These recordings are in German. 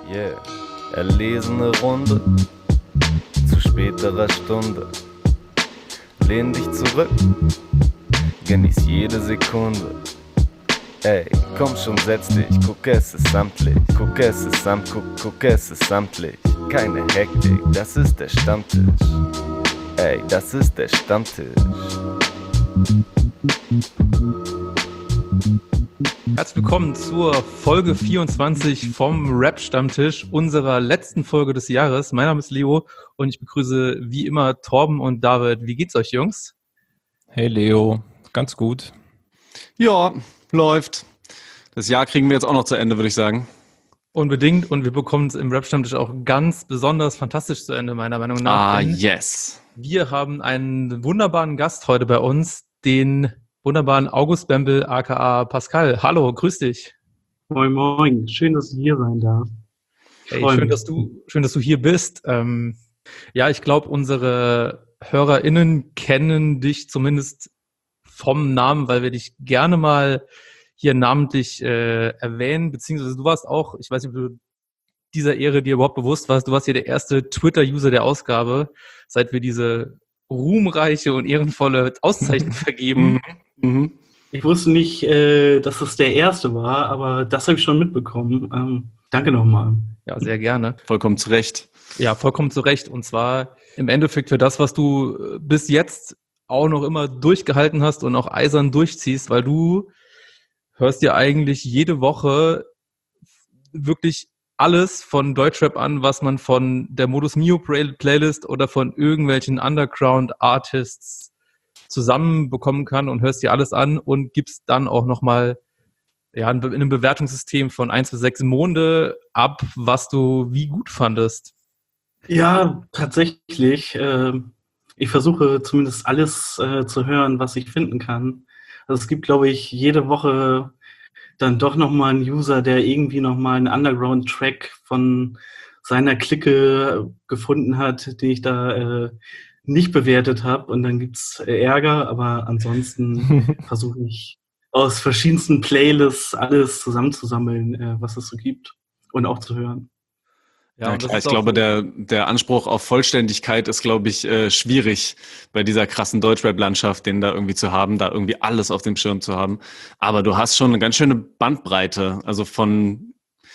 Yeah, erlesene Runde zu späterer Stunde. Lehn dich zurück, genieß jede Sekunde. Ey, komm schon, setz dich, guck, es ist samtlich. Guck, es ist guck, es ist samtlich. Keine Hektik, das ist der Stammtisch. Ey, das ist der Stammtisch. Herzlich willkommen zur Folge 24 vom Rap-Stammtisch, unserer letzten Folge des Jahres. Mein Name ist Leo und ich begrüße wie immer Torben und David. Wie geht's euch, Jungs? Hey Leo, ganz gut. Ja, läuft. Das Jahr kriegen wir jetzt auch noch zu Ende, würde ich sagen. Unbedingt, und wir bekommen es im Rap-Stammtisch auch ganz besonders fantastisch zu Ende, meiner Meinung nach. Ah, yes. Wir haben einen wunderbaren Gast heute bei uns, den wunderbaren August Bembel, aka Pascal. Hallo, grüß dich. Moin, moin. Schön, dass ich hier sein darf. Hey, schön, dass du hier bist. Ja, ich glaube, unsere HörerInnen kennen dich zumindest vom Namen, weil wir dich gerne mal hier namentlich erwähnen, beziehungsweise du warst auch, ich weiß nicht, ob du dieser Ehre dir überhaupt bewusst warst, du warst hier der erste Twitter-User der Ausgabe, seit wir diese ruhmreiche und ehrenvolle Auszeichnung vergeben. Mhm. Ich wusste nicht, dass es der erste war, aber das habe ich schon mitbekommen. Danke nochmal. Ja, sehr gerne. Vollkommen zu Recht. Ja, vollkommen zu Recht. Und zwar im Endeffekt für das, was du bis jetzt auch noch immer durchgehalten hast und auch eisern durchziehst, weil du hörst dir eigentlich jede Woche wirklich alles von Deutschrap an, was man von der Modus Mio Playlist oder von irgendwelchen Underground-Artists zusammenbekommen kann, und hörst dir alles an und gibst dann auch nochmal in einem Bewertungssystem von 1 bis 6 Monde ab, was du wie gut fandest. Ja, tatsächlich. Ich versuche zumindest alles zu hören, was ich finden kann. Also es gibt, glaube ich, jede Woche dann doch nochmal einen User, der irgendwie nochmal einen Underground-Track von seiner Clique gefunden hat, den ich da nicht bewertet habe, und dann gibt's Ärger, aber ansonsten versuche ich aus verschiedensten Playlists alles zusammenzusammeln, was es so gibt, und auch zu hören. Ja, klar, ich glaube, der Anspruch auf Vollständigkeit ist, glaube ich, schwierig bei dieser krassen Deutschrap-Landschaft, den da irgendwie zu haben, da irgendwie alles auf dem Schirm zu haben. Aber du hast schon eine ganz schöne Bandbreite, also von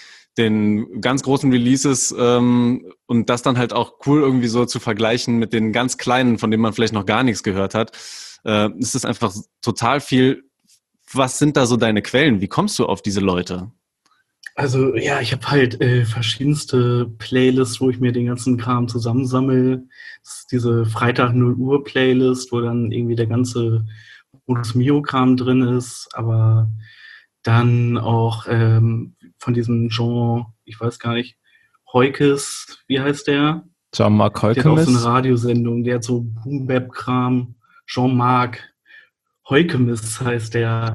den ganz großen Releases und das dann halt auch cool irgendwie so zu vergleichen mit den ganz kleinen, von denen man vielleicht noch gar nichts gehört hat. Es ist einfach total viel. Was sind da so deine Quellen? Wie kommst du auf diese Leute? Also ja, ich habe halt verschiedenste Playlists, wo ich mir den ganzen Kram zusammensammel. Das ist diese Freitag 0 Uhr Playlist, wo dann irgendwie der ganze Modus Mio-Kram drin ist, aber dann auch von diesem Jean, ich weiß gar nicht, Heukes, wie heißt der? Jean-Marc Heukes. Der hat auch so eine Radiosendung, der hat so Boom-Bap-Kram. Jean-Marc Heukes heißt der.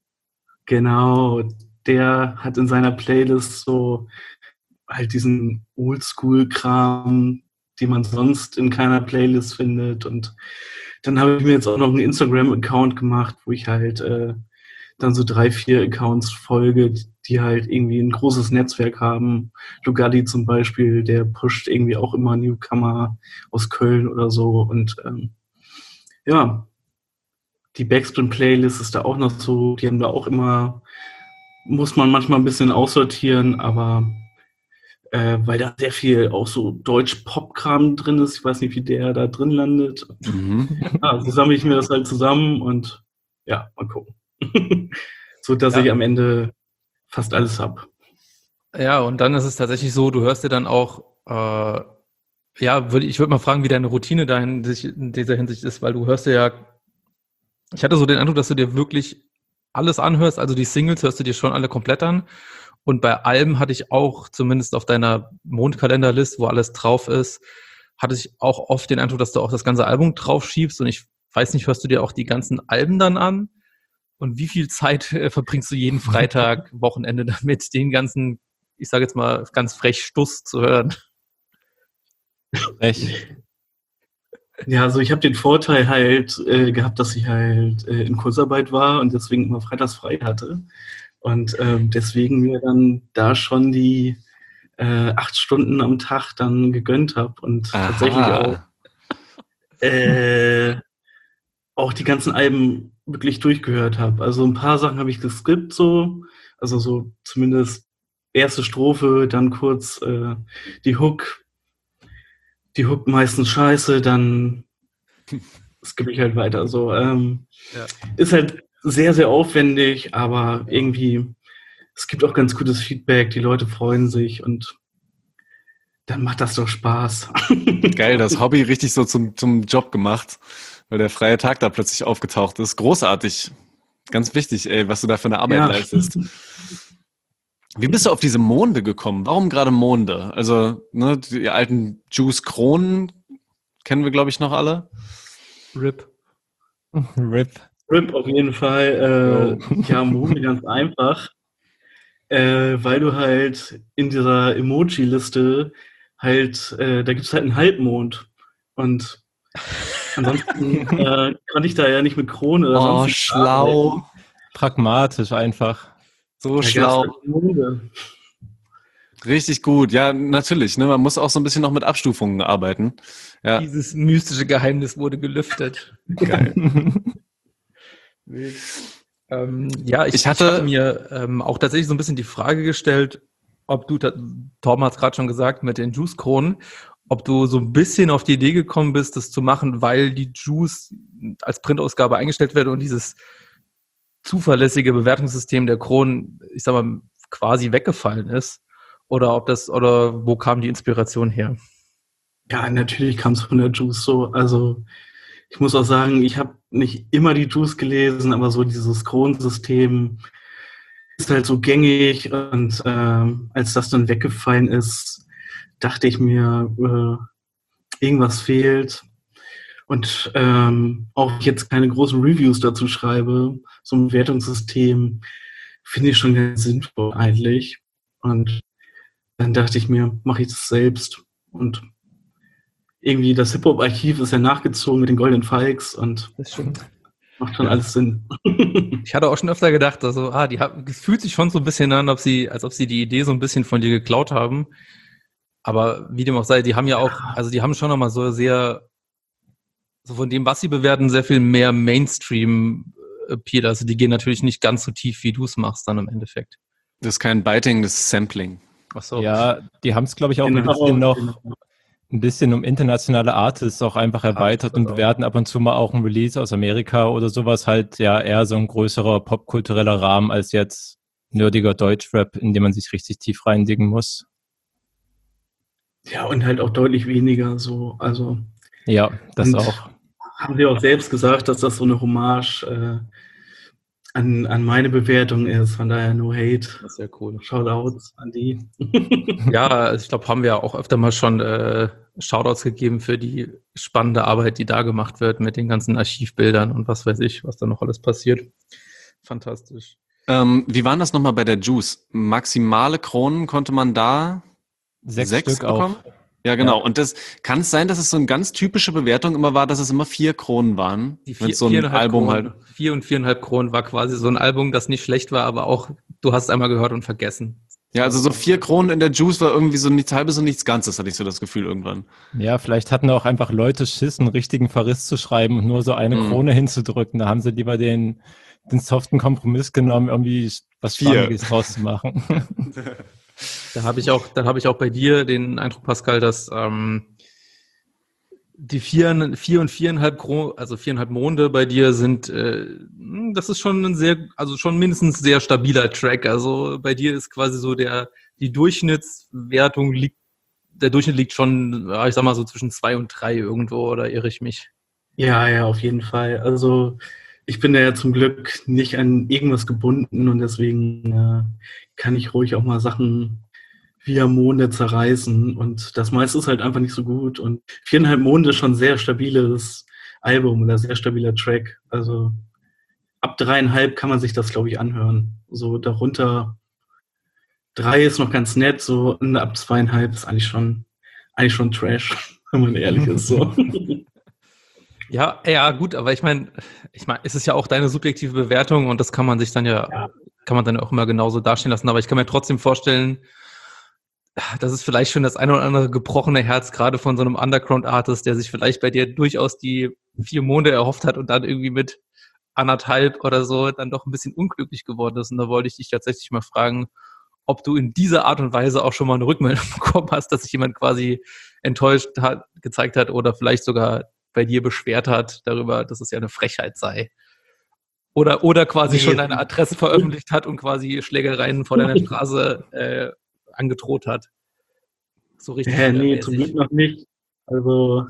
Genau, der hat in seiner Playlist so halt diesen Oldschool-Kram, den man sonst in keiner Playlist findet. Und dann habe ich mir jetzt auch noch einen Instagram-Account gemacht, wo ich halt dann so 3, 4 Accounts folge, die halt irgendwie ein großes Netzwerk haben. Lugatti zum Beispiel, der pusht irgendwie auch immer Newcomer aus Köln oder so. Und ja, die Backspin-Playlist ist da auch noch so, die haben da auch immer, muss man manchmal ein bisschen aussortieren, aber weil da sehr viel auch so Deutsch-Pop-Kram drin ist, ich weiß nicht, wie der da drin landet. Ja, so sammle ich mir das halt zusammen und ja, mal gucken. So, dass ich am Ende fast alles habe. Ja, und dann ist es tatsächlich so, du hörst dir dann auch, ich würde mal fragen, wie deine Routine da in dieser Hinsicht ist, weil du hörst dir ja, ich hatte so den Eindruck, dass du dir wirklich alles anhörst, also die Singles hörst du dir schon alle komplett an, und bei Alben hatte ich auch, zumindest auf deiner Mondkalenderlist, wo alles drauf ist, hatte ich auch oft den Eindruck, dass du auch das ganze Album drauf schiebst, und ich weiß nicht, hörst du dir auch die ganzen Alben dann an? Und wie viel Zeit verbringst du jeden Freitag, Wochenende damit, den ganzen, ich sage jetzt mal ganz frech, Stuss zu hören? Frech. Ja, also ich habe den Vorteil halt gehabt, dass ich halt in Kurzarbeit war und deswegen immer freitags frei hatte. Und deswegen mir dann da schon die 8 Stunden am Tag dann gegönnt habe und tatsächlich auch die ganzen Alben wirklich durchgehört habe. Also ein paar Sachen habe ich geskippt so, also so zumindest erste Strophe, dann kurz die Hook meistens scheiße, dann skippe ich halt weiter. So ist halt sehr, sehr aufwendig, aber irgendwie es gibt auch ganz gutes Feedback, die Leute freuen sich und dann macht das doch Spaß. Geil, das Hobby richtig so zum Job gemacht, weil der freie Tag da plötzlich aufgetaucht ist. Großartig. Ganz wichtig, ey, was du da für eine Arbeit leistest. Wie bist du auf diese Monde gekommen? Warum gerade Monde? Also, ne, die alten Juice-Kronen kennen wir, glaube ich, noch alle. RIP. RIP auf jeden Fall. Ja, Monde ganz einfach. Weil du halt in dieser Emoji-Liste halt, da gibt es halt einen Halbmond. Und ansonsten konnte ich da ja nicht mit Krone oder sonst nichts schlau. arbeiten. Pragmatisch einfach. So schlau. Richtig gut. Ja, natürlich. Ne? Man muss auch so ein bisschen noch mit Abstufungen arbeiten. Ja. Dieses mystische Geheimnis wurde gelüftet. Geil. Ja, ich hatte mir auch tatsächlich so ein bisschen die Frage gestellt, ob du, Torben hat es gerade schon gesagt, mit den Juice-Kronen, ob du so ein bisschen auf die Idee gekommen bist, das zu machen, weil die Juice als Printausgabe eingestellt wird und dieses zuverlässige Bewertungssystem der Kronen, ich sag mal, quasi weggefallen ist. Oder wo kam die Inspiration her? Ja, natürlich kam es von der Juice so. Also ich muss auch sagen, ich habe nicht immer die Juice gelesen, aber so dieses Kronensystem ist halt so gängig und als das dann weggefallen ist, dachte ich mir, irgendwas fehlt. Und auch jetzt keine großen Reviews dazu schreibe, so ein Bewertungssystem finde ich schon ganz sinnvoll eigentlich. Und dann dachte ich mir, mache ich das selbst. Und irgendwie das Hip-Hop-Archiv ist ja nachgezogen mit den Golden Falks und das stimmt. Macht schon alles Sinn. Ich hatte auch schon öfter gedacht, also es fühlt sich schon so ein bisschen an, als ob sie die Idee so ein bisschen von dir geklaut haben. Aber wie dem auch sei, die haben ja auch, also die haben schon nochmal so sehr, so von dem, was sie bewerten, sehr viel mehr Mainstream-Appeal. Also die gehen natürlich nicht ganz so tief, wie du es machst dann im Endeffekt. Das ist kein Biting, das ist Sampling. Ach so. Ja, die haben es, glaube ich, auch ein bisschen um internationale Artists auch einfach erweitert und bewerten ab und zu mal auch ein Release aus Amerika oder sowas halt ja eher so ein größerer popkultureller Rahmen als jetzt nerdiger Deutschrap, in dem man sich richtig tief reindicken muss. Ja, und halt auch deutlich weniger so, also. Ja, das auch. Haben sie auch selbst gesagt, dass das so eine Hommage an meine Bewertung ist, von daher no hate. Das ist sehr cool. Shoutouts an die. Ja, also ich glaube, haben wir auch öfter mal schon Shoutouts gegeben für die spannende Arbeit, die da gemacht wird mit den ganzen Archivbildern und was weiß ich, was da noch alles passiert. Fantastisch. Wie waren das nochmal bei der Juice? Maximale Kronen konnte man da 6 Stück bekommen? auch. Ja, genau. Ja. Und das kann es sein, dass es so eine ganz typische Bewertung immer war, dass es immer 4 Kronen waren? Die 4,5 Kronen, halt 4 und 4,5 Kronen war quasi so ein Album, das nicht schlecht war, aber auch, du hast es einmal gehört und vergessen. Ja, also so 4 Kronen in der Juice war irgendwie so nichts Halbes und nichts Ganzes, hatte ich so das Gefühl irgendwann. Ja, vielleicht hatten auch einfach Leute Schiss, einen richtigen Verriss zu schreiben und nur so eine Krone hinzudrücken. Da haben sie lieber den soften Kompromiss genommen, irgendwie was Spannendes draus zu machen. Da habe ich auch bei dir den Eindruck, Pascal, dass die 4 und 4,5 Monde bei dir sind, das ist schon schon mindestens sehr stabiler Track. Also bei dir ist quasi so die Durchschnittswertung der Durchschnitt liegt schon, ich sag mal so zwischen 2 und 3 irgendwo, oder irre ich mich? Ja, auf jeden Fall. Also ich bin da ja zum Glück nicht an irgendwas gebunden und deswegen kann ich ruhig auch mal Sachen via Monde zerreißen und das meiste ist halt einfach nicht so gut und 4,5 Monde ist schon ein sehr stabiles Album oder sehr stabiler Track. Also ab 3,5 kann man sich das, glaube ich, anhören. So darunter 3 ist noch ganz nett, so und ab 2,5 ist eigentlich schon Trash, wenn man ehrlich ist. So. Ja, gut, aber ich meine, es ist ja auch deine subjektive Bewertung und das kann man sich dann kann man dann auch immer genauso dastehen lassen. Aber ich kann mir trotzdem vorstellen, das ist vielleicht schon das eine oder andere gebrochene Herz, gerade von so einem Underground-Artist, der sich vielleicht bei dir durchaus die 4 Monde erhofft hat und dann irgendwie mit 1,5 oder so dann doch ein bisschen unglücklich geworden ist. Und da wollte ich dich tatsächlich mal fragen, ob du in dieser Art und Weise auch schon mal eine Rückmeldung bekommen hast, dass sich jemand quasi enttäuscht hat, gezeigt hat oder vielleicht sogar bei dir beschwert hat darüber, dass es ja eine Frechheit sei. Oder quasi schon deine Adresse veröffentlicht hat und quasi Schlägereien vor deiner Straße angedroht hat. So richtig. Nee, zum Glück noch nicht. Also,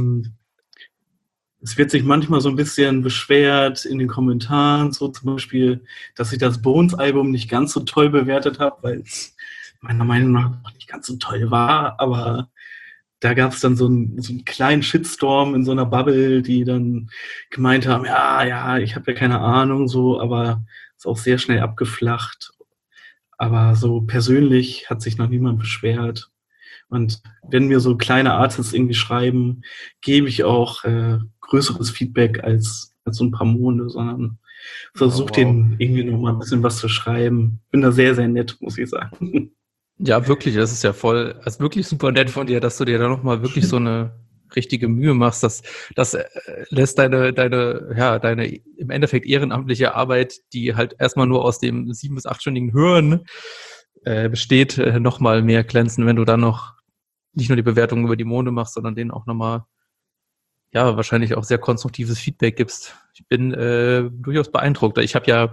es wird sich manchmal so ein bisschen beschwert in den Kommentaren, so zum Beispiel, dass ich das Bones-Album nicht ganz so toll bewertet habe, weil es meiner Meinung nach noch nicht ganz so toll war, aber da gab es dann so einen kleinen Shitstorm in so einer Bubble, die dann gemeint haben, ja, ich habe ja keine Ahnung, so, aber ist auch sehr schnell abgeflacht. Aber so persönlich hat sich noch niemand beschwert. Und wenn mir so kleine Artists irgendwie schreiben, gebe ich auch größeres Feedback als so ein paar Monde, sondern versuche denen irgendwie noch mal ein bisschen was zu schreiben. Bin da sehr, sehr nett, muss ich sagen. Ja, wirklich, das ist ja ist wirklich super nett von dir, dass du dir da noch mal wirklich so eine richtige Mühe machst. Das lässt deine im Endeffekt ehrenamtliche Arbeit, die halt erstmal nur aus dem 7- bis 8-stündigen Hören besteht, noch mal mehr glänzen, wenn du dann noch nicht nur die Bewertung über die Monde machst, sondern denen auch noch mal wahrscheinlich auch sehr konstruktives Feedback gibst. Ich bin durchaus beeindruckt. Ich habe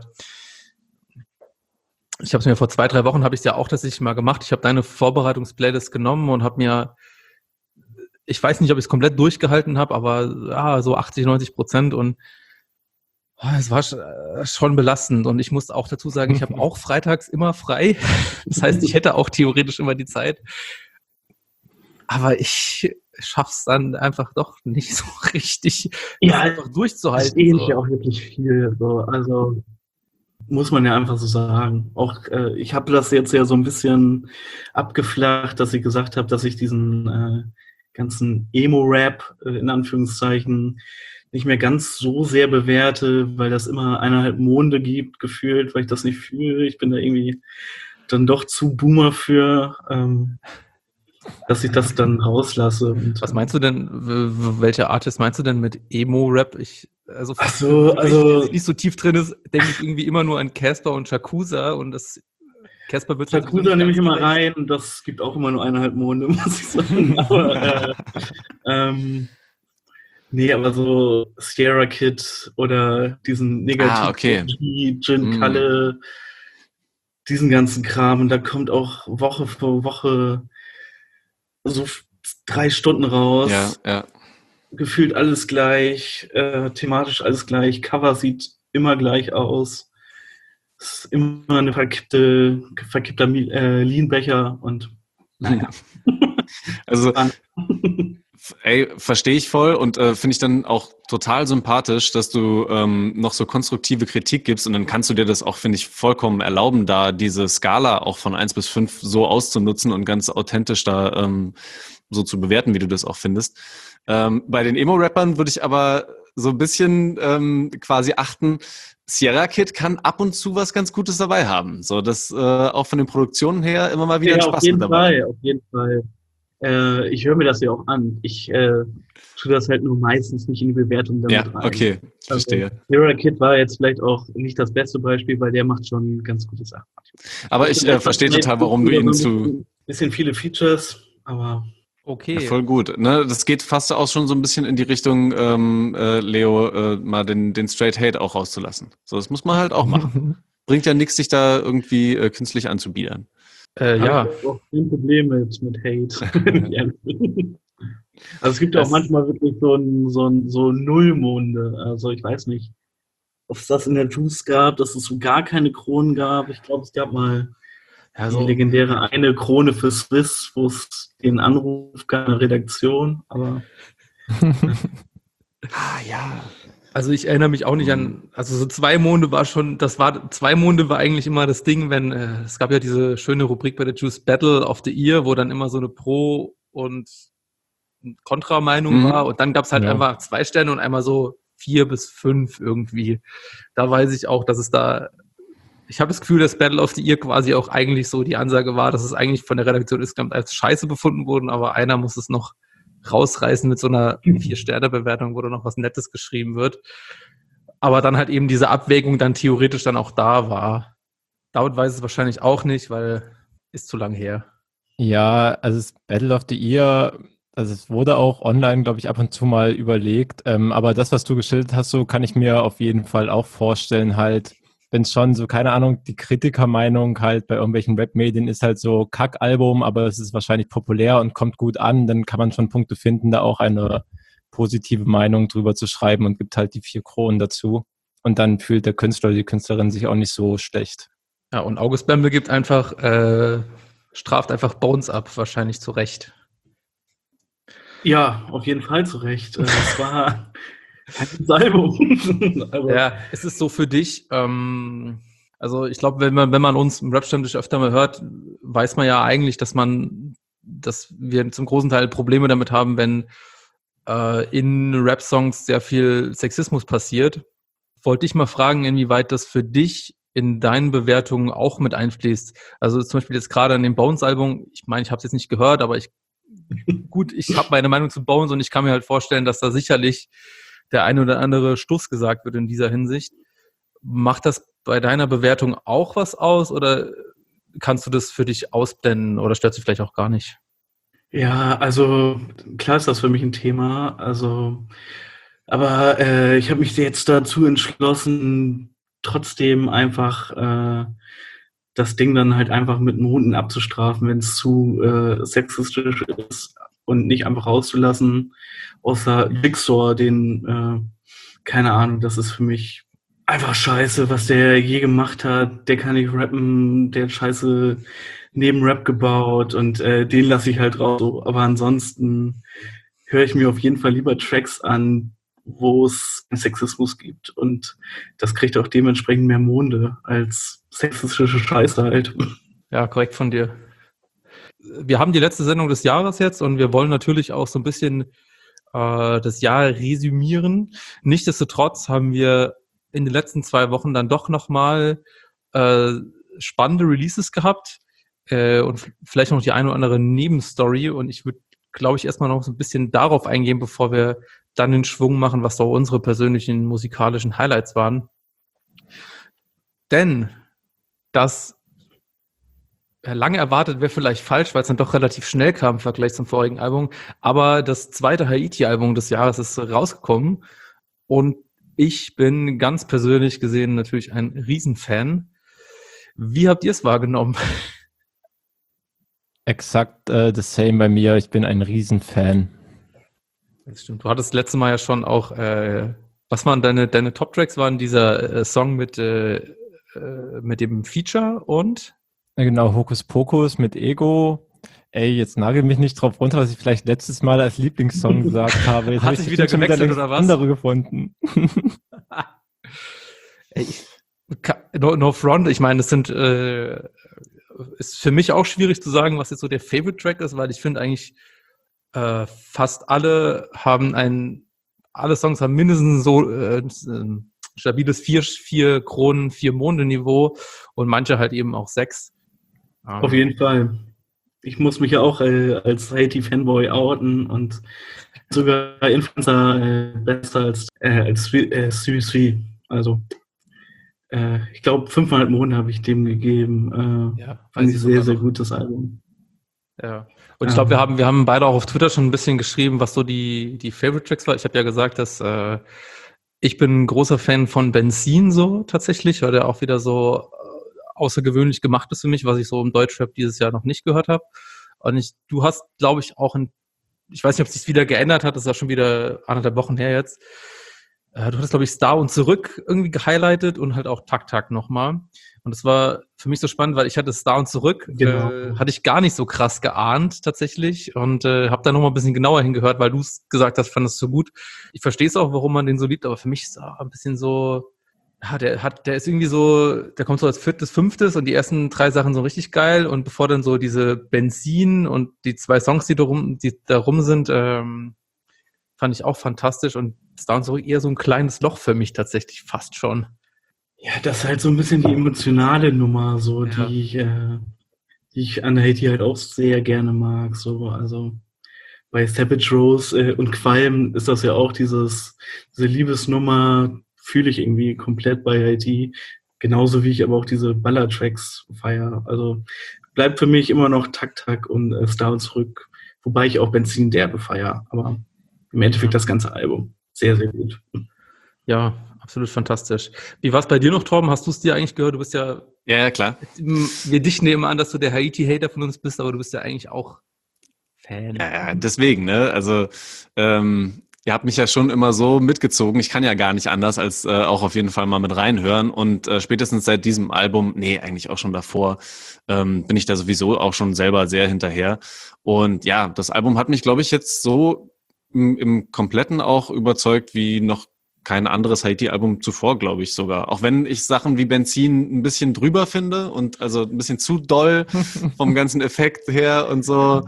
es mir vor 2-3 Wochen habe ich es ja auch tatsächlich mal gemacht. Ich habe deine Vorbereitungsplaylist genommen und habe mir, ich weiß nicht, ob ich es komplett durchgehalten habe, aber so 80-90% und es war schon belastend. Und ich muss auch dazu sagen, ich habe auch freitags immer frei. Das heißt, ich hätte auch theoretisch immer die Zeit. Aber ich schaff's dann einfach doch nicht so richtig, einfach durchzuhalten. Das sehe ich ja auch wirklich viel. So. Also muss man ja einfach so sagen. Auch ich habe das jetzt ja so ein bisschen abgeflacht, dass ich gesagt habe, dass ich diesen ganzen Emo-Rap in Anführungszeichen nicht mehr ganz so sehr bewerte, weil das immer 1,5 Monde gibt, gefühlt, weil ich das nicht fühle. Ich bin da irgendwie dann doch zu Boomer für, dass ich das dann rauslasse. Und, was meinst du denn, welche Artist meinst du denn mit Emo-Rap? Also nicht so tief drin ist, denke ich irgendwie immer nur an Casper und Shakusa und das Casper wird Shakusa nehme ich immer rein und das gibt auch immer nur 1,5 Monde, muss ich sagen. Aber aber so Sierra Kid oder diesen Gin Kalle, diesen ganzen Kram, und da kommt auch Woche für Woche so 3 Stunden raus. Ja. Gefühlt alles gleich, thematisch alles gleich, Cover sieht immer gleich aus. Es ist immer eine verkippter Leanbecher und naja. Also verstehe ich voll und finde ich dann auch total sympathisch, dass du noch so konstruktive Kritik gibst und dann kannst du dir das auch, finde ich, vollkommen erlauben, da diese Skala auch von 1 bis 5 so auszunutzen und ganz authentisch da so zu bewerten, wie du das auch findest. Bei den Emo-Rappern würde ich aber so ein bisschen quasi achten, Sierra Kid kann ab und zu was ganz Gutes dabei haben. So, dass auch von den Produktionen her immer mal wieder Spaß mit dabei. Auf jeden Fall. Ich höre mir das ja auch an. Ich tue das halt nur meistens nicht in die Bewertung damit rein. Okay, verstehe. Also, Sierra Kid war jetzt vielleicht auch nicht das beste Beispiel, weil der macht schon ganz gute Sachen. Aber ich verstehe total, warum du ihn zu... Bisschen viele Features, aber... Okay. Ja, voll gut. Ne? Das geht fast auch schon so ein bisschen in die Richtung, Leo, mal den Straight Hate auch rauszulassen. So, das muss man halt auch machen. Bringt ja nichts, sich da irgendwie künstlich anzubiedern. Ja. Ich habe auch kein Problem mit Hate. Also es gibt ja auch manchmal wirklich so Nullmonde. Also ich weiß nicht, ob es das in der Juice gab, dass es so gar keine Kronen gab. Ich glaube, es gab mal die legendäre eine Krone für Swiss, wo es den Anruf gab in der Redaktion, aber ja. Also ich erinnere mich auch nicht an, also so 2 Monde war schon, 2 Monde war eigentlich immer das Ding, wenn, es gab ja diese schöne Rubrik bei der Juice Battle of the Year, wo dann immer so eine Pro- und Kontra-Meinung war und dann gab es halt einfach 2 Sterne und einmal so 4 bis 5 irgendwie. Da weiß ich auch, dass es da, Ich habe das Gefühl, dass Battle of the Year quasi auch eigentlich so die Ansage war, dass es eigentlich von der Redaktion insgesamt als scheiße befunden wurde, aber einer muss es noch rausreißen mit so einer 4-Sterne-Bewertung, wo da noch was Nettes geschrieben wird. Aber dann halt eben diese Abwägung dann theoretisch dann auch da war. David weiß es wahrscheinlich auch nicht, weil ist zu lang her. Ja, also das Battle of the Year, also es wurde auch online, glaube ich, ab und zu mal überlegt. Aber das, was du geschildert hast, so kann ich mir auf jeden Fall auch vorstellen, halt, wenn es schon so, keine Ahnung, die Kritikermeinung halt bei irgendwelchen Rap-Medien ist halt so Kackalbum, aber es ist wahrscheinlich populär und kommt gut an, dann kann man schon Punkte finden, da auch eine positive Meinung drüber zu schreiben und gibt halt die 4 Kronen dazu. Und dann fühlt der Künstler oder die Künstlerin sich auch nicht so schlecht. Ja, und August Bembel gibt einfach, straft einfach Bones ab, wahrscheinlich zu Recht. Ja, auf jeden Fall zu Recht. Es war kein gutes Album. Ja, es ist so für dich, also ich glaube, wenn man uns im Rap-Stammtisch öfter mal hört, weiß man ja eigentlich, dass wir zum großen Teil Probleme damit haben, wenn in Rap-Songs sehr viel Sexismus passiert. Wollte ich mal fragen, inwieweit das für dich in deinen Bewertungen auch mit einfließt. Also zum Beispiel jetzt gerade an dem Bones-Album, ich meine, ich habe es jetzt nicht gehört, aber ich habe meine Meinung zu Bones und ich kann mir halt vorstellen, dass da sicherlich der eine oder andere Stuss gesagt wird in dieser Hinsicht. Macht das bei deiner Bewertung auch was aus oder kannst du das für dich ausblenden oder stört sich vielleicht auch gar nicht? Ja, also klar ist das für mich ein Thema. Aber ich habe mich jetzt dazu entschlossen, trotzdem einfach das Ding dann halt einfach mit Noten abzustrafen, wenn es zu sexistisch ist und nicht einfach rauszulassen. Außer Jigsaw, keine Ahnung, das ist für mich einfach scheiße, was der je gemacht hat. Der kann nicht rappen, der hat Scheiße neben Rap gebaut und den lasse ich halt raus. So. Aber ansonsten höre ich mir auf jeden Fall lieber Tracks an, wo es Sexismus gibt. Und das kriegt auch dementsprechend mehr Monde als sexistische Scheiße halt. Ja, korrekt von dir. Wir haben die letzte Sendung des Jahres jetzt und wir wollen natürlich auch so ein bisschen das Jahr resümieren. Nichtsdestotrotz haben wir in den letzten 2 Wochen dann doch nochmal spannende Releases gehabt und vielleicht noch die eine oder andere Nebenstory. Und ich würde, glaube ich, erstmal noch so ein bisschen darauf eingehen, bevor wir dann den Schwung machen, was so unsere persönlichen musikalischen Highlights waren. Denn das lange erwartet wäre vielleicht falsch, weil es dann doch relativ schnell kam im Vergleich zum vorigen Album. Aber das zweite Haiti-Album des Jahres ist rausgekommen und ich bin ganz persönlich gesehen natürlich ein Riesenfan. Wie habt ihr es wahrgenommen? Exakt the same bei mir. Ich bin ein Riesenfan. Das stimmt. Du hattest letztes Mal ja schon auch, was waren deine Top-Tracks? Waren dieser Song mit dem Feature und? Ja, genau, Hokus Pokus mit Ego. Ey, jetzt nagel mich nicht drauf runter, was ich vielleicht letztes Mal als Lieblingssong gesagt habe. Jetzt Hat sich wieder gewechselt oder was? Andere gefunden. Ey, no front, ich meine, das ist für mich auch schwierig zu sagen, was jetzt so der Favorite Track ist, weil ich finde eigentlich fast alle Songs haben mindestens so stabiles 4 Kronen, 4 Monde Niveau und manche halt eben auch 6. Auf jeden Fall. Ich muss mich ja auch als Haiti-Fanboy outen und sogar Influencer besser als CBC. Also ich glaube 5,5 Monde habe ich dem gegeben. Fand ich sehr, sehr gutes Album. Ja. Und ich glaube, wir haben beide auch auf Twitter schon ein bisschen geschrieben, was so die Favorite Tracks war. Ich habe ja gesagt, dass ich bin ein großer Fan von Benzin so tatsächlich, weil der auch wieder so außergewöhnlich gemacht ist für mich, was ich so im Deutschrap dieses Jahr noch nicht gehört habe. Und du hast, glaube ich, auch ich weiß nicht, ob es sich wieder geändert hat, das ist ja schon wieder 1,5 Wochen her jetzt. Du hattest, glaube ich, Star und Zurück irgendwie gehighlightet und halt auch Tak Tak nochmal. Und das war für mich so spannend, weil ich hatte Star und Zurück, hatte ich gar nicht so krass geahnt tatsächlich und habe da nochmal ein bisschen genauer hingehört, weil du es gesagt hast, fandest du so gut. Ich verstehe es auch, warum man den so liebt, aber für mich ist es auch ein bisschen so, ja, der ist irgendwie so, der kommt so als 4., 5. und die ersten 3 Sachen so richtig geil und bevor dann so diese Benzin und die 2 Songs, die da rum sind, fand ich auch fantastisch und Star und Zurück eher so ein kleines Loch für mich tatsächlich fast schon. Ja, das ist halt so ein bisschen die emotionale Nummer, so, Ja. die ich an Haiti halt auch sehr gerne mag. So, also bei Savage Rose und Qualm ist das ja auch diese Liebesnummer, fühle ich irgendwie komplett bei Haiti. Genauso wie ich aber auch diese Baller-Tracks feiere. Also bleibt für mich immer noch Tak Tak und Star und zurück, wobei ich auch Benzin derbe feiere. Aber im Endeffekt das ganze Album. Sehr, sehr gut. Ja, absolut fantastisch. Wie war es bei dir noch, Torben? Hast du es dir eigentlich gehört? Du bist ja... Ja, klar. Wir dichten dir immer an, dass du der Haiti-Hater von uns bist, aber du bist ja eigentlich auch Fan. Ja, deswegen, ne? Also, ihr habt mich ja schon immer so mitgezogen. Ich kann ja gar nicht anders, als auch auf jeden Fall mal mit reinhören. Und spätestens seit diesem Album, nee, eigentlich auch schon davor, bin ich da sowieso auch schon selber sehr hinterher. Und ja, das Album hat mich, glaube ich, jetzt so im Kompletten auch überzeugt wie noch kein anderes Haiti-Album zuvor, glaube ich sogar. Auch wenn ich Sachen wie Benzin ein bisschen drüber finde und also ein bisschen zu doll vom ganzen Effekt her und so.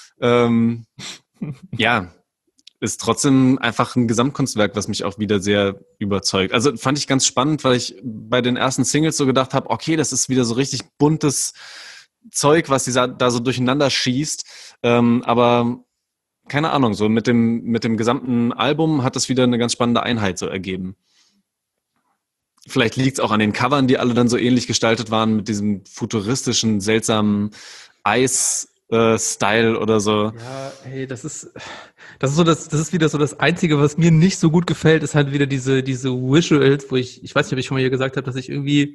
Ja, ist trotzdem einfach ein Gesamtkunstwerk, was mich auch wieder sehr überzeugt. Also fand ich ganz spannend, weil ich bei den ersten Singles so gedacht habe, okay, das ist wieder so richtig buntes Zeug, was die da so durcheinander schießt. Aber keine Ahnung, so mit dem gesamten Album hat es wieder eine ganz spannende Einheit so ergeben. Vielleicht liegt es auch an den Covern, die alle dann so ähnlich gestaltet waren, mit diesem futuristischen, seltsamen Eis-Style oder so. Ja, hey, das ist wieder so das Einzige, was mir nicht so gut gefällt, ist halt wieder diese Visuals, wo ich weiß nicht, ob ich schon mal hier gesagt habe, dass ich irgendwie,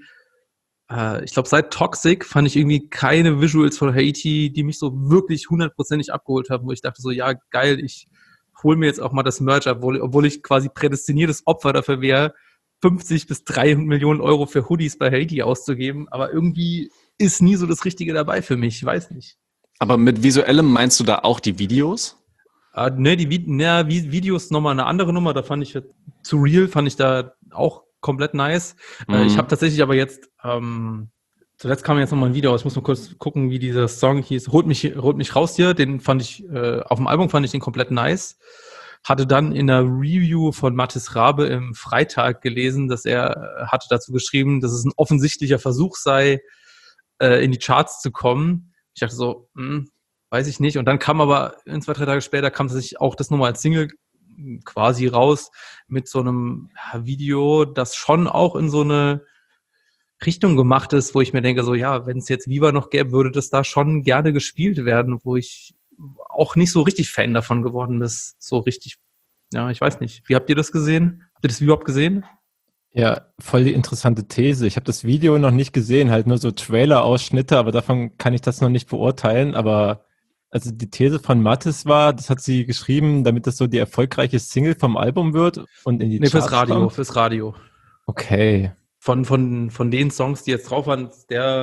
ich glaube, seit Toxic fand ich irgendwie keine Visuals von Haiti, die mich so wirklich 100%ig abgeholt haben, wo ich dachte so, ja, geil, ich hole mir jetzt auch mal das Merch ab, obwohl ich quasi prädestiniertes Opfer dafür wäre, 50 bis 300 Millionen Euro für Hoodies bei Haiti auszugeben, aber irgendwie ist nie so das Richtige dabei für mich, ich weiß nicht. Aber mit visuellem meinst du da auch die Videos? Ne, Videos nochmal eine andere Nummer, da fand ich zu real, fand ich da auch komplett nice. Ich habe tatsächlich aber jetzt, zuletzt kam jetzt nochmal ein Video aus, ich muss mal kurz gucken, wie dieser Song hieß, Holt mich raus hier, den fand ich, auf dem Album fand ich den komplett nice. Hatte dann in einer Review von Mathis Rabe im Freitag gelesen, dass er hatte dazu geschrieben, dass es ein offensichtlicher Versuch sei, in die Charts zu kommen. Ich dachte so, weiß ich nicht. Und dann kam aber 2-3 Tage später kam tatsächlich auch das nochmal als Single quasi raus mit so einem Video, das schon auch in so eine Richtung gemacht ist, wo ich mir denke, so ja, wenn es jetzt Viva noch gäbe, würde das da schon gerne gespielt werden, wo ich auch nicht so richtig Fan davon geworden bin. So richtig, ja, ich weiß nicht. Wie habt ihr das gesehen? Habt ihr das überhaupt gesehen? Ja, voll die interessante These. Ich habe das Video noch nicht gesehen, halt nur so Trailer-Ausschnitte, aber davon kann ich das noch nicht beurteilen. Aber also die These von Mathis war, das hat sie geschrieben, damit das so die erfolgreiche Single vom Album wird und in die Charts kommt. Fürs Radio. Okay. Von den Songs, die jetzt drauf waren,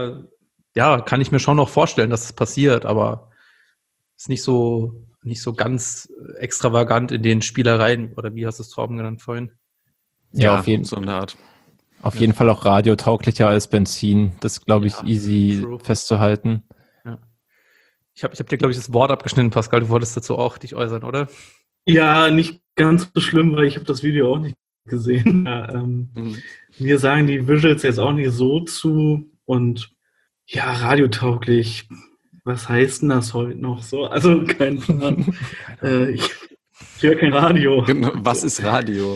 kann ich mir schon noch vorstellen, dass es passiert, aber ist nicht so ganz extravagant in den Spielereien, oder wie hast du es, Torben, genannt vorhin? Ja, auf jeden so eine Art. Auf jeden Fall auch radiotauglicher als Benzin. Das glaube ich easy festzuhalten. Ja. Ich hab dir, glaube ich, das Wort abgeschnitten, Pascal. Du wolltest dazu auch dich äußern, oder? Ja, nicht ganz so schlimm, weil ich habe das Video auch nicht gesehen. Ja, mir sagen die Visuals jetzt auch nicht so zu und ja, radiotauglich. Was heißt denn das heute noch so? Also kein Plan. Ich höre kein Radio. Was ist Radio?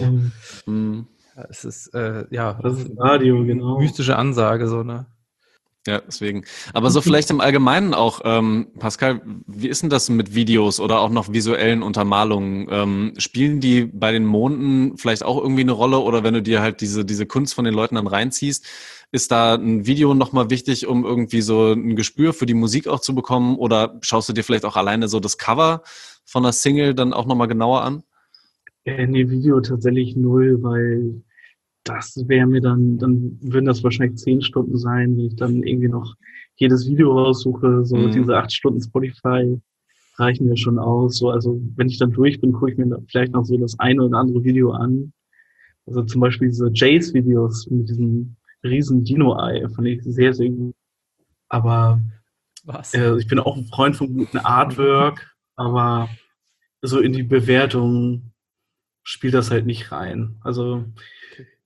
Es ist, das ist Radio, genau. Mystische Ansage, so, ne? Ja, deswegen. Aber so vielleicht im Allgemeinen auch, Pascal, wie ist denn das mit Videos oder auch noch visuellen Untermalungen? Spielen die bei den Monden vielleicht auch irgendwie eine Rolle? Oder wenn du dir halt diese Kunst von den Leuten dann reinziehst, ist da ein Video nochmal wichtig, um irgendwie so ein Gespür für die Musik auch zu bekommen? Oder schaust du dir vielleicht auch alleine so das Cover von der Single dann auch nochmal genauer an? Nee, Video tatsächlich 0, weil das wäre mir dann würden das wahrscheinlich 10 Stunden sein, wenn ich dann irgendwie noch jedes Video raussuche. So diese 8 Stunden Spotify reichen mir schon aus. So, also wenn ich dann durch bin, gucke ich mir vielleicht noch so das eine oder andere Video an. Also zum Beispiel diese Jace-Videos mit diesem riesen Dino-Ei, fand ich sehr, sehr gut. Aber ich bin auch ein Freund von guten Artwork, aber so in die Bewertung spielt das halt nicht rein. Also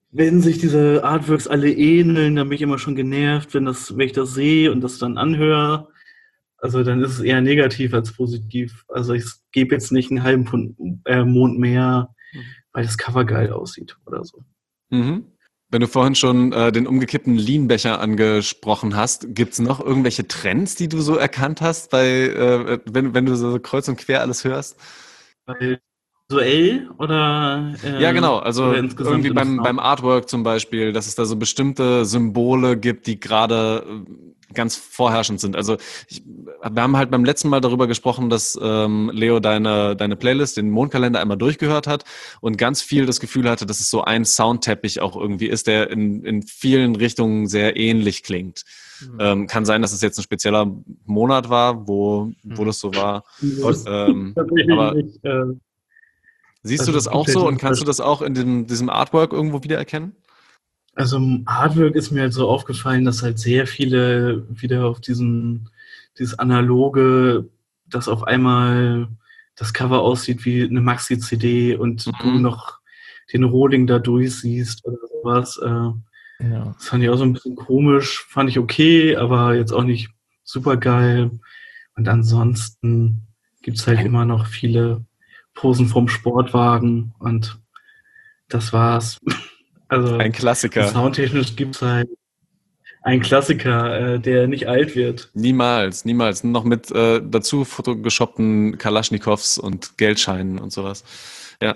wenn sich diese Artworks alle ähneln, dann bin ich immer schon genervt, wenn ich das sehe und das dann anhöre. Also dann ist es eher negativ als positiv. Also ich gebe jetzt nicht einen halben Mond mehr, weil das Cover geil aussieht oder so. Mhm. Wenn du vorhin schon den umgekippten Lean-Becher angesprochen hast, gibt es noch irgendwelche Trends, die du so erkannt hast, wenn du so kreuz und quer alles hörst? Visuell oder ja, genau. Also insgesamt irgendwie beim Artwork zum Beispiel, dass es da so bestimmte Symbole gibt, die gerade ganz vorherrschend sind. Also wir haben halt beim letzten Mal darüber gesprochen, dass Leo deine Playlist, den Mondkalender einmal durchgehört hat und ganz viel das Gefühl hatte, dass es so ein Soundteppich auch irgendwie ist, der in vielen Richtungen sehr ähnlich klingt. Kann sein, dass es jetzt ein spezieller Monat war, wo das so war. Aber siehst du das auch so und kannst du das auch in diesem Artwork irgendwo wiedererkennen? Also im Artwork ist mir halt so aufgefallen, dass halt sehr viele wieder auf dieses analoge, dass auf einmal das Cover aussieht wie eine Maxi-CD und du noch den Rohling da durchsiehst oder sowas. Das fand ich auch so ein bisschen komisch, fand ich okay, aber jetzt auch nicht super geil. Und ansonsten gibt's halt immer noch viele Posen vom Sportwagen und das war's. Also ein Klassiker. Soundtechnisch gibt's halt einen Klassiker, der nicht alt wird. Niemals. Nur noch mit dazu fotogeshoppten Kalaschnikows und Geldscheinen und sowas. Ja.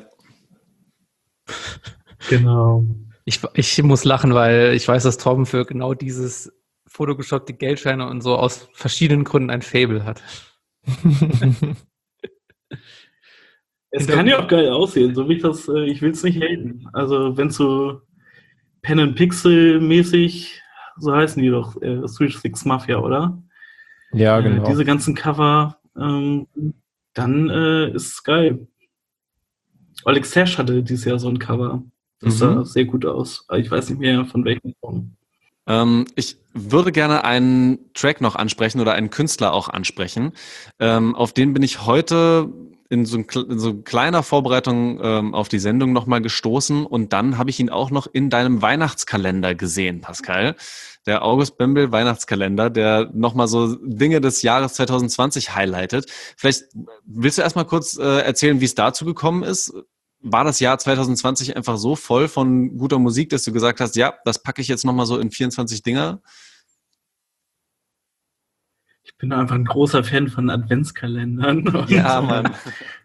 Genau. Ich muss lachen, weil ich weiß, dass Torben für genau dieses fotogeshoppte Geldscheine und so aus verschiedenen Gründen ein Faible hat. Es kann ja auch geil aussehen, so wie ich will es nicht haten. Also wenn so Pen and Pixel mäßig, so heißen die doch, Switch Six Mafia, oder? Ja, genau. Diese ganzen Cover, dann ist es geil. Alex Sash hatte dieses Jahr so ein Cover. Das sah sehr gut aus. Aber ich weiß nicht mehr von welchem Song. Ich würde gerne einen Track noch ansprechen oder einen Künstler auch ansprechen. Auf den bin ich heute in so kleiner Vorbereitung auf die Sendung nochmal gestoßen und dann habe ich ihn auch noch in deinem Weihnachtskalender gesehen, Pascal. Der August Bembel Weihnachtskalender, der nochmal so Dinge des Jahres 2020 highlightet. Vielleicht willst du erstmal kurz erzählen, wie es dazu gekommen ist? War das Jahr 2020 einfach so voll von guter Musik, dass du gesagt hast, ja, das packe ich jetzt nochmal so in 24 Dinger? Ich bin einfach ein großer Fan von Adventskalendern. Ja, Mann.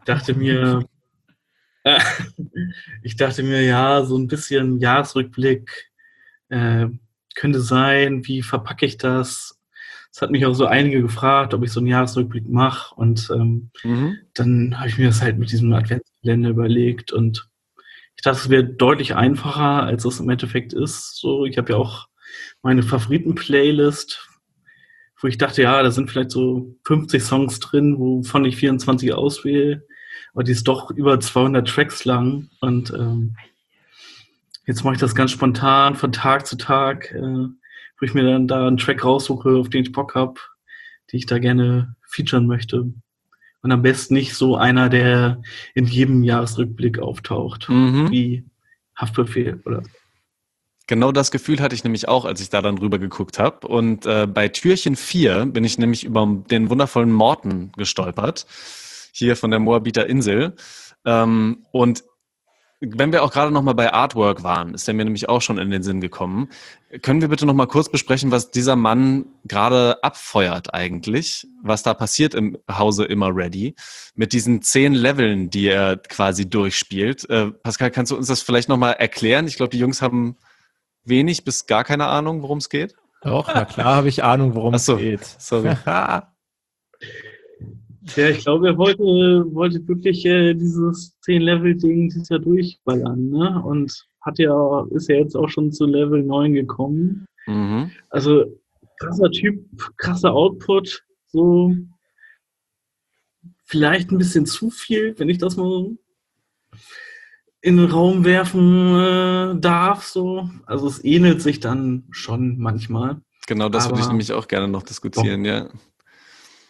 Ich dachte mir, ja, so ein bisschen Jahresrückblick könnte sein, wie verpacke ich das? Es hat mich auch so einige gefragt, ob ich so einen Jahresrückblick mache und dann habe ich mir das halt mit diesem Adventskalender überlegt und ich dachte, es wäre deutlich einfacher, als es im Endeffekt ist. So, ich habe ja auch meine Favoriten-Playlist, wo ich dachte, ja, da sind vielleicht so 50 Songs drin, wovon ich 24 auswähle, aber die ist doch über 200 Tracks lang und jetzt mache ich das ganz spontan von Tag zu Tag, wo ich mir dann da einen Track raussuche, auf den ich Bock habe, die ich da gerne featuren möchte. Und am besten nicht so einer, der in jedem Jahresrückblick auftaucht, wie Haftbefehl oder so. Genau das Gefühl hatte ich nämlich auch, als ich da dann rüber geguckt habe. Und bei Türchen 4 bin ich nämlich über den wundervollen Morten gestolpert, hier von der Moabiter Insel. Und wenn wir auch gerade noch mal bei Artwork waren, ist der mir nämlich auch schon in den Sinn gekommen. Können wir bitte noch mal kurz besprechen, was dieser Mann gerade abfeuert eigentlich? Was da passiert im Hause Immer Ready mit diesen 10 Leveln, die er quasi durchspielt? Pascal, kannst du uns das vielleicht noch mal erklären? Ich glaube, die Jungs haben wenig bis gar keine Ahnung, worum es geht. Doch, na klar habe ich Ahnung, worum es geht. Sorry. Ja, ich glaube, er wollte wirklich dieses 10-Level-Ding dieses Jahr durchballern, ne? Und ist ja jetzt auch schon zu Level 9 gekommen. Also, krasser Typ, krasser Output, so vielleicht ein bisschen zu viel, wenn ich das mal in den Raum werfen darf, so. Also, es ähnelt sich dann schon manchmal. Genau, das würde ich nämlich auch gerne noch diskutieren, ja.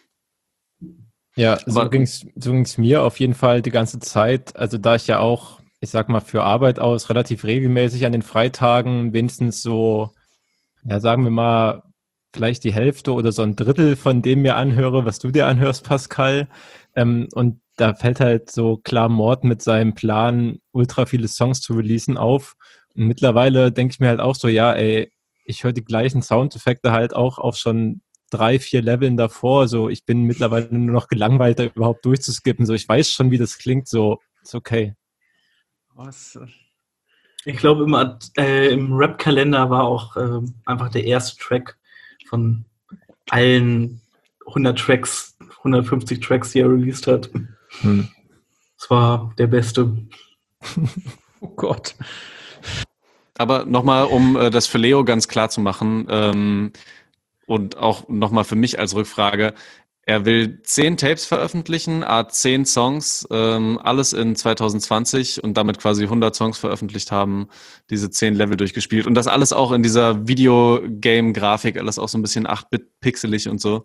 Ja, so ging's mir auf jeden Fall die ganze Zeit. Also da ich ja auch ich sag mal, für Arbeit aus relativ regelmäßig an den Freitagen wenigstens so, ja, sagen wir mal, vielleicht die Hälfte oder so ein Drittel von dem mir anhöre, was du dir anhörst, Pascal. Und da fällt halt so klar Mord mit seinem Plan, ultra viele Songs zu releasen auf. Und mittlerweile denke ich mir halt auch so, ja, ey, ich höre die gleichen Soundeffekte halt auch auf schon 3, 4 Leveln davor. So, ich bin mittlerweile nur noch gelangweilt, da überhaupt durchzuskippen. So, ich weiß schon, wie das klingt. So, ist okay. Was? Ich glaube, im Rap-Kalender war auch einfach der erste Track von allen 100 Tracks, 150 Tracks, die er released hat. Das war der beste. Oh Gott. Aber nochmal, um das für Leo ganz klar zu machen und auch nochmal für mich als Rückfrage, er will 10 Tapes veröffentlichen, 10 Songs, alles in 2020 und damit quasi 100 Songs veröffentlicht haben, diese 10 Level durchgespielt und das alles auch in dieser Videogame-Grafik, alles auch so ein bisschen 8-Bit pixelig und so.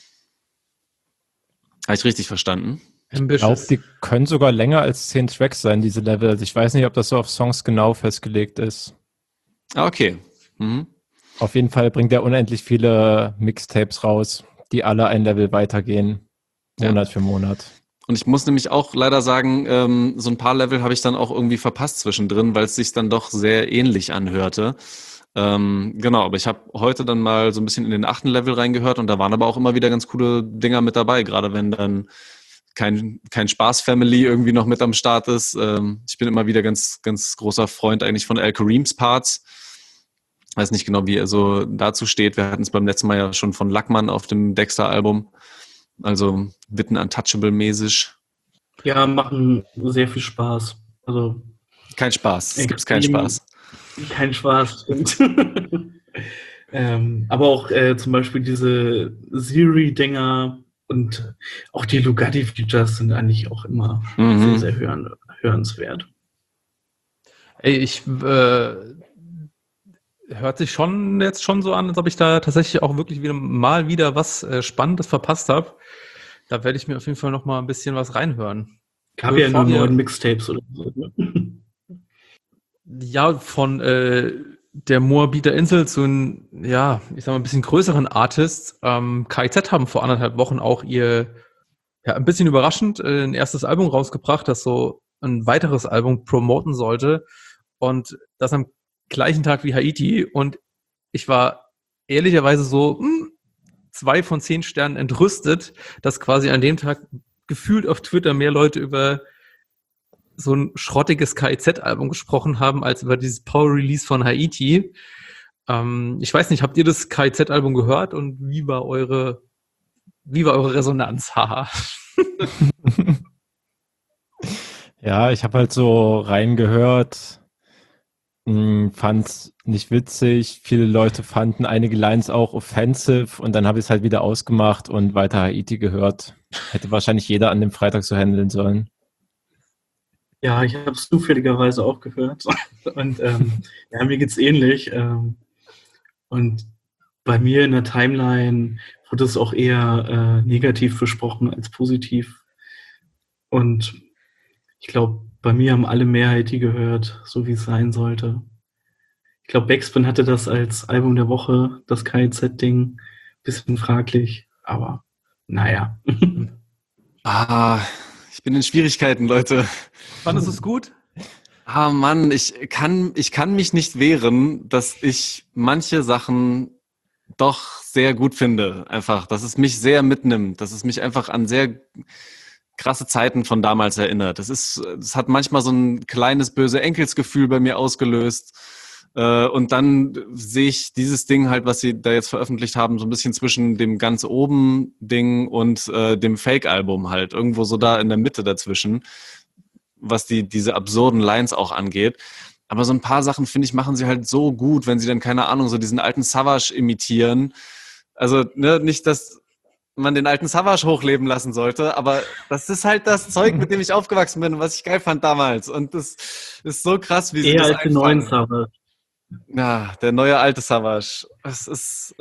Habe ich richtig verstanden? Ich glaube, die können sogar länger als 10 Tracks sein, diese Level. Also ich weiß nicht, ob das so auf Songs genau festgelegt ist. Ah, okay. Mhm. Auf jeden Fall bringt er unendlich viele Mixtapes raus, die alle ein Level weitergehen, Monat für Monat. Und ich muss nämlich auch leider sagen, so ein paar Level habe ich dann auch irgendwie verpasst zwischendrin, weil es sich dann doch sehr ähnlich anhörte. Genau, aber ich habe heute dann mal so ein bisschen in den 8. Level reingehört und da waren aber auch immer wieder ganz coole Dinger mit dabei, gerade wenn dann kein Spaß-Family irgendwie noch mit am Start ist. Ich bin immer wieder ganz, ganz großer Freund eigentlich von Al Kareems Parts. Weiß nicht genau, wie er so dazu steht. Wir hatten es beim letzten Mal ja schon von Lackmann auf dem Dexter-Album. Also Witten Untouchable-mäßig. Ja, machen sehr viel Spaß. Also kein Spaß. Es gibt keinen Spaß. Kein Spaß, stimmt. Aber auch zum Beispiel diese Siri-Dinger und auch die Lugatti-Features sind eigentlich auch immer sehr, sehr hörenswert. Ey, hört sich jetzt schon so an, als ob ich da tatsächlich auch wirklich wieder was Spannendes verpasst habe. Da werde ich mir auf jeden Fall noch mal ein bisschen was reinhören. Gab ja nur 9 Mixtapes oder so. Ja, von der Moabiter Insel zu einem, ja, ich sag mal, ein bisschen größeren Artists. KIZ haben vor 1,5 Wochen auch ein bisschen überraschend, ein erstes Album rausgebracht, das so ein weiteres Album promoten sollte. Und das am gleichen Tag wie Haiti. Und ich war ehrlicherweise so 2 von 10 Sternen entrüstet, dass quasi an dem Tag gefühlt auf Twitter mehr Leute über so ein schrottiges KIZ-Album gesprochen haben, als über dieses Power-Release von Haiti. Ich weiß nicht, habt ihr das KIZ-Album gehört und wie war eure Resonanz? Haha. Ja, ich habe halt so reingehört, fand's nicht witzig. Viele Leute fanden einige Lines auch offensive und dann habe ich es halt wieder ausgemacht und weiter Haiti gehört. Hätte wahrscheinlich jeder an dem Freitag so handeln sollen. Ja, ich habe es zufälligerweise auch gehört und ja, mir geht's ähnlich. Und bei mir in der Timeline wurde es auch eher negativ besprochen als positiv. Und ich glaube, bei mir haben alle mehr Haiti gehört, so wie es sein sollte. Ich glaube, Backspin hatte das als Album der Woche, das KIZ-Ding. Bisschen fraglich, aber naja. Ich bin in Schwierigkeiten, Leute. Fandest du es gut? Mann, ich kann mich nicht wehren, dass ich manche Sachen doch sehr gut finde. Einfach, dass es mich sehr mitnimmt, dass es mich einfach an sehr krasse Zeiten von damals erinnert. Es hat manchmal so ein kleines böse Enkelsgefühl bei mir ausgelöst. Und dann sehe ich dieses Ding halt, was sie da jetzt veröffentlicht haben, so ein bisschen zwischen dem ganz oben Ding und dem Fake-Album halt. Irgendwo so da in der Mitte dazwischen, was diese absurden Lines auch angeht. Aber so ein paar Sachen, finde ich, machen sie halt so gut, wenn sie dann, keine Ahnung, so diesen alten Savage imitieren. Also, ne, nicht, dass man den alten Savage hochleben lassen sollte, aber das ist halt das Zeug, mit dem ich aufgewachsen bin und was ich geil fand damals. Und das ist so krass, wie sie das als den neuen Savage. Ja, der neue alte Savage. Es ist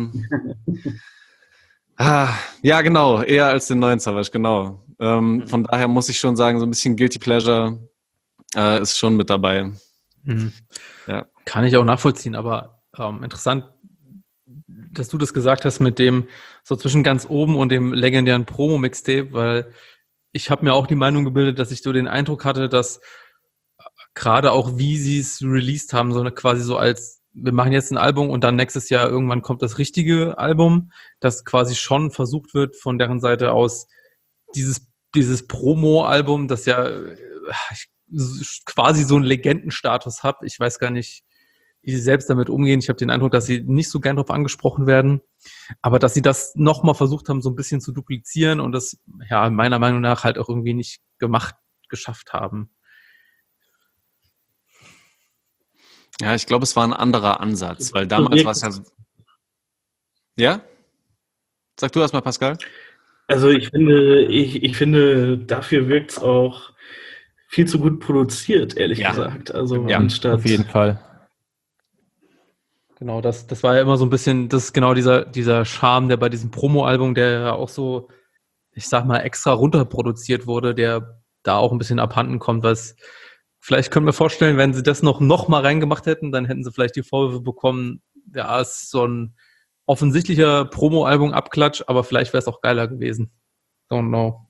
ja, genau, eher als den neuen Savage, genau. Von daher muss ich schon sagen, so ein bisschen Guilty Pleasure. ist schon mit dabei. Mhm. Ja. Kann ich auch nachvollziehen, aber interessant, dass du das gesagt hast mit dem so zwischen ganz oben und dem legendären Promo-Mixtape, weil ich habe mir auch die Meinung gebildet, dass ich so den Eindruck hatte, dass gerade auch wie sie es released haben, so eine quasi so als, wir machen jetzt ein Album und dann nächstes Jahr irgendwann kommt das richtige Album, dass quasi schon versucht wird von deren Seite aus dieses Promo-Album, das ja quasi so einen Legendenstatus hat. Ich weiß gar nicht, wie sie selbst damit umgehen. Ich habe den Eindruck, dass sie nicht so gern darauf angesprochen werden, aber dass sie das nochmal versucht haben, so ein bisschen zu duplizieren und das ja meiner Meinung nach halt auch irgendwie nicht geschafft haben. Ja, ich glaube, es war ein anderer Ansatz, weil damals war es ja... Ja? Sag du erst mal, Pascal. Also ich finde, dafür wirkt es auch viel zu gut produziert, ehrlich gesagt. Also anstatt... Auf jeden Fall. Genau, das war ja immer so ein bisschen, das ist genau dieser Charme, der bei diesem Promo-Album, der ja auch so, ich sag mal, extra runterproduziert wurde, der da auch ein bisschen abhanden kommt, was vielleicht können wir vorstellen, wenn sie das noch mal reingemacht hätten, dann hätten sie vielleicht die Vorwürfe bekommen, ja, ist so ein offensichtlicher Promo-Album-Abklatsch, aber vielleicht wäre es auch geiler gewesen. Don't know.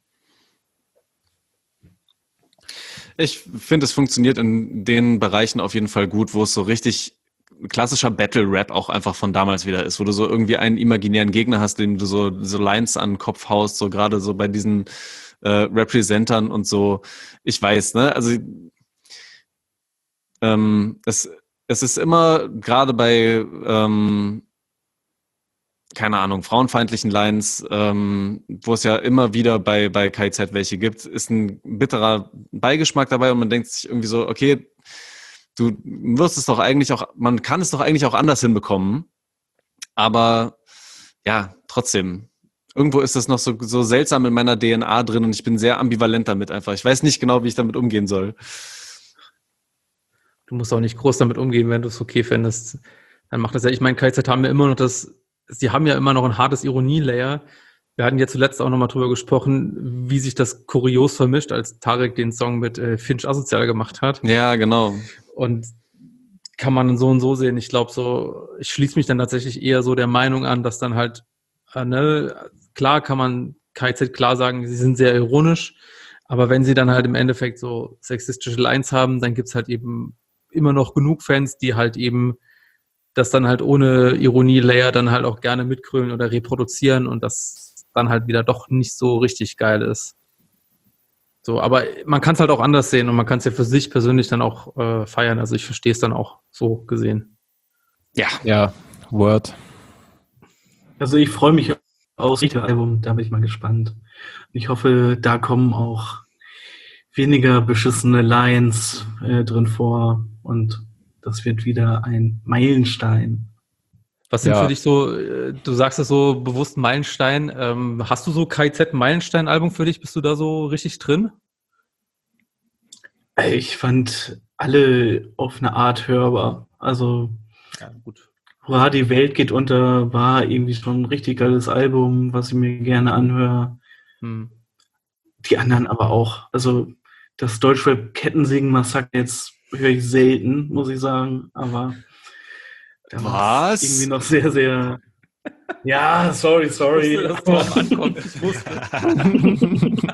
Ich finde, es funktioniert in den Bereichen auf jeden Fall gut, wo es so richtig klassischer Battle-Rap auch einfach von damals wieder ist, wo du so irgendwie einen imaginären Gegner hast, dem du so Lines an den Kopf haust, so gerade so bei diesen Representern und so. Ich weiß, ne, also es ist immer gerade bei keine Ahnung, frauenfeindlichen Lines, wo es ja immer wieder bei KIZ welche gibt, ist ein bitterer Beigeschmack dabei und man denkt sich irgendwie so, okay, du wirst es doch eigentlich auch, man kann es doch eigentlich auch anders hinbekommen, aber ja, trotzdem, irgendwo ist das noch so seltsam in meiner DNA drin und ich bin sehr ambivalent damit einfach. Ich weiß nicht genau, wie ich damit umgehen soll. Du musst auch nicht groß damit umgehen, wenn du es okay findest. Dann macht das ja, ich meine, KIZ haben ja immer noch sie haben ja immer noch ein hartes Ironie-Layer. Wir hatten ja zuletzt auch nochmal drüber gesprochen, wie sich das kurios vermischt, als Tarek den Song mit Finch Asozial gemacht hat. Ja, genau. Und kann man so und so sehen. Ich glaube so, ich schließe mich dann tatsächlich eher so der Meinung an, dass dann halt, klar kann man KIZ klar sagen, sie sind sehr ironisch, aber wenn sie dann halt im Endeffekt so sexistische Lines haben, dann gibt's halt eben immer noch genug Fans, die halt eben das dann halt ohne Ironie-Layer dann halt auch gerne mitgrölen oder reproduzieren und das dann halt wieder doch nicht so richtig geil ist. So, aber man kann es halt auch anders sehen und man kann es ja für sich persönlich dann auch feiern. Also ich verstehe es dann auch so gesehen. Ja, Word. Also ich freue mich aufs Album, da bin ich mal gespannt. Ich hoffe, da kommen auch weniger beschissene Lines drin vor und das wird wieder ein Meilenstein. Was sind für dich so, du sagst es so bewusst Meilenstein, hast du so KIZ-Meilenstein-Album für dich? Bist du da so richtig drin? Ich fand alle auf eine Art hörbar. Also, ja, gut. Hurra, die Welt geht unter, war irgendwie schon ein richtig geiles Album, was ich mir gerne anhöre. Die anderen aber auch. Also, das Deutschrap-Kettensingen-Massaker jetzt höre ich selten, muss ich sagen, aber da war es irgendwie noch sehr, sehr... Ja, sorry. Ich wusste, dass drauf ankommt. Ich wusste.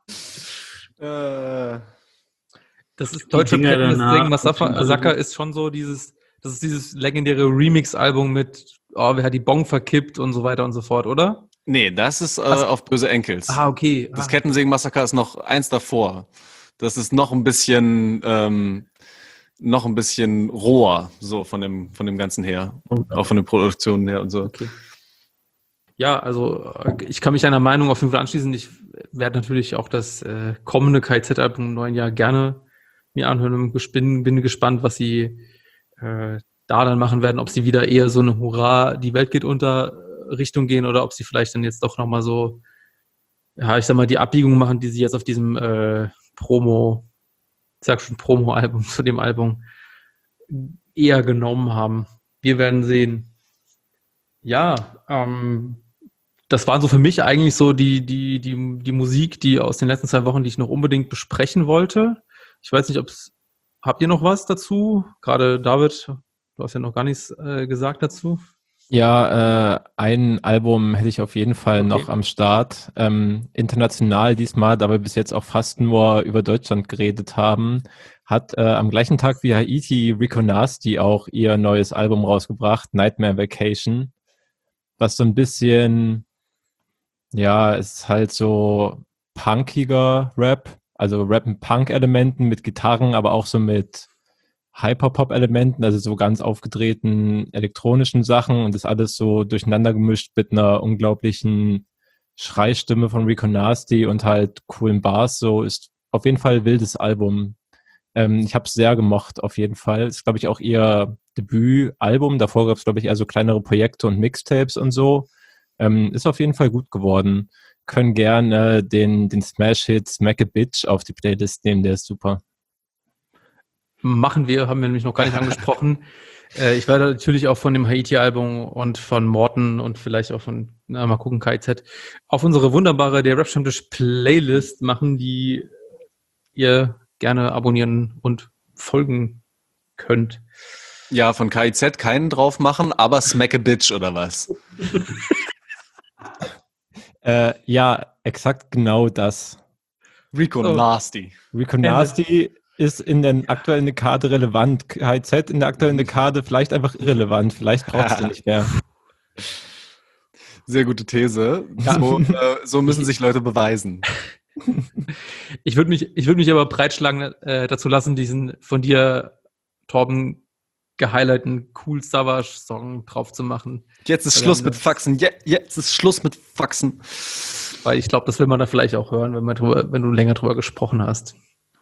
Das ist Deutschrap-Kettensingen-Massaker ist schon so das ist dieses legendäre Remix-Album mit wer hat die Bong verkippt und so weiter und so fort, oder? Nee, das ist auf Böse Enkels. Ah, okay. Das Kettensingen-Massaker ist noch eins davor. Das ist noch ein bisschen roher, so von dem Ganzen her. Auch von den Produktionen her und so. Okay. Ja, also ich kann mich deiner Meinung auf jeden Fall anschließen. Ich werde natürlich auch das kommende KIZ-Album im neuen Jahr gerne mir anhören und bin gespannt, was sie da dann machen werden, ob sie wieder eher so eine Hurra, die Welt geht unter Richtung gehen oder ob sie vielleicht dann jetzt doch nochmal so, ja, ich sag mal, die Abbiegung machen, die sie jetzt auf diesem Promo-Album zu dem Album eher genommen haben. Wir werden sehen. Ja, das war so für mich eigentlich so die Musik, die aus den letzten 2 Wochen, die ich noch unbedingt besprechen wollte. Ich weiß nicht, habt ihr noch was dazu? Gerade David, du hast ja noch gar nichts gesagt dazu. Ja, ein Album hätte ich auf jeden Fall noch am Start. International diesmal, da wir bis jetzt auch fast nur über Deutschland geredet haben, hat am gleichen Tag wie Haiti Rico Nasty auch ihr neues Album rausgebracht, Nightmare Vacation, was so ein bisschen, ja, ist halt so punkiger Rap, also Rap mit Punk-Elementen, mit Gitarren, aber auch so mit Hyperpop-Elementen, also so ganz aufgedrehten elektronischen Sachen und das alles so durcheinander gemischt mit einer unglaublichen Schreistimme von Rico Nasty und halt coolen Bars. So ist auf jeden Fall ein wildes Album. Ich habe es sehr gemocht, auf jeden Fall. Ist, glaube ich, auch ihr Debütalbum. Davor gab es, glaube ich, eher so kleinere Projekte und Mixtapes und so. Ist auf jeden Fall gut geworden. Können gerne den Smash-Hit Smack a Bitch auf die Playlist nehmen, der ist super. Machen wir, haben wir nämlich noch gar nicht angesprochen. Ich werde natürlich auch von dem Haiti-Album und von Morten und vielleicht auch von, mal gucken, KIZ, auf unsere wunderbare Der Rap-Stammtisch-Playlist machen, die ihr gerne abonnieren und folgen könnt. Ja, von KIZ keinen drauf machen, aber Smack a Bitch oder was? Ja, exakt genau das. Rico Nasty. Rico Nasty ist in der aktuellen Dekade relevant. KIZ in der aktuellen Dekade vielleicht einfach irrelevant. Vielleicht braucht es den nicht mehr. Sehr gute These. Ja. So müssen sich Leute beweisen. Ich würde mich aber breitschlagen dazu lassen, diesen von dir, Torben, gehighlighten Cool Savage-Song drauf zu machen. Jetzt ist Schluss mit Faxen. Jetzt ist Schluss mit Faxen. Weil ich glaube, das will man da vielleicht auch hören, wenn du länger drüber gesprochen hast.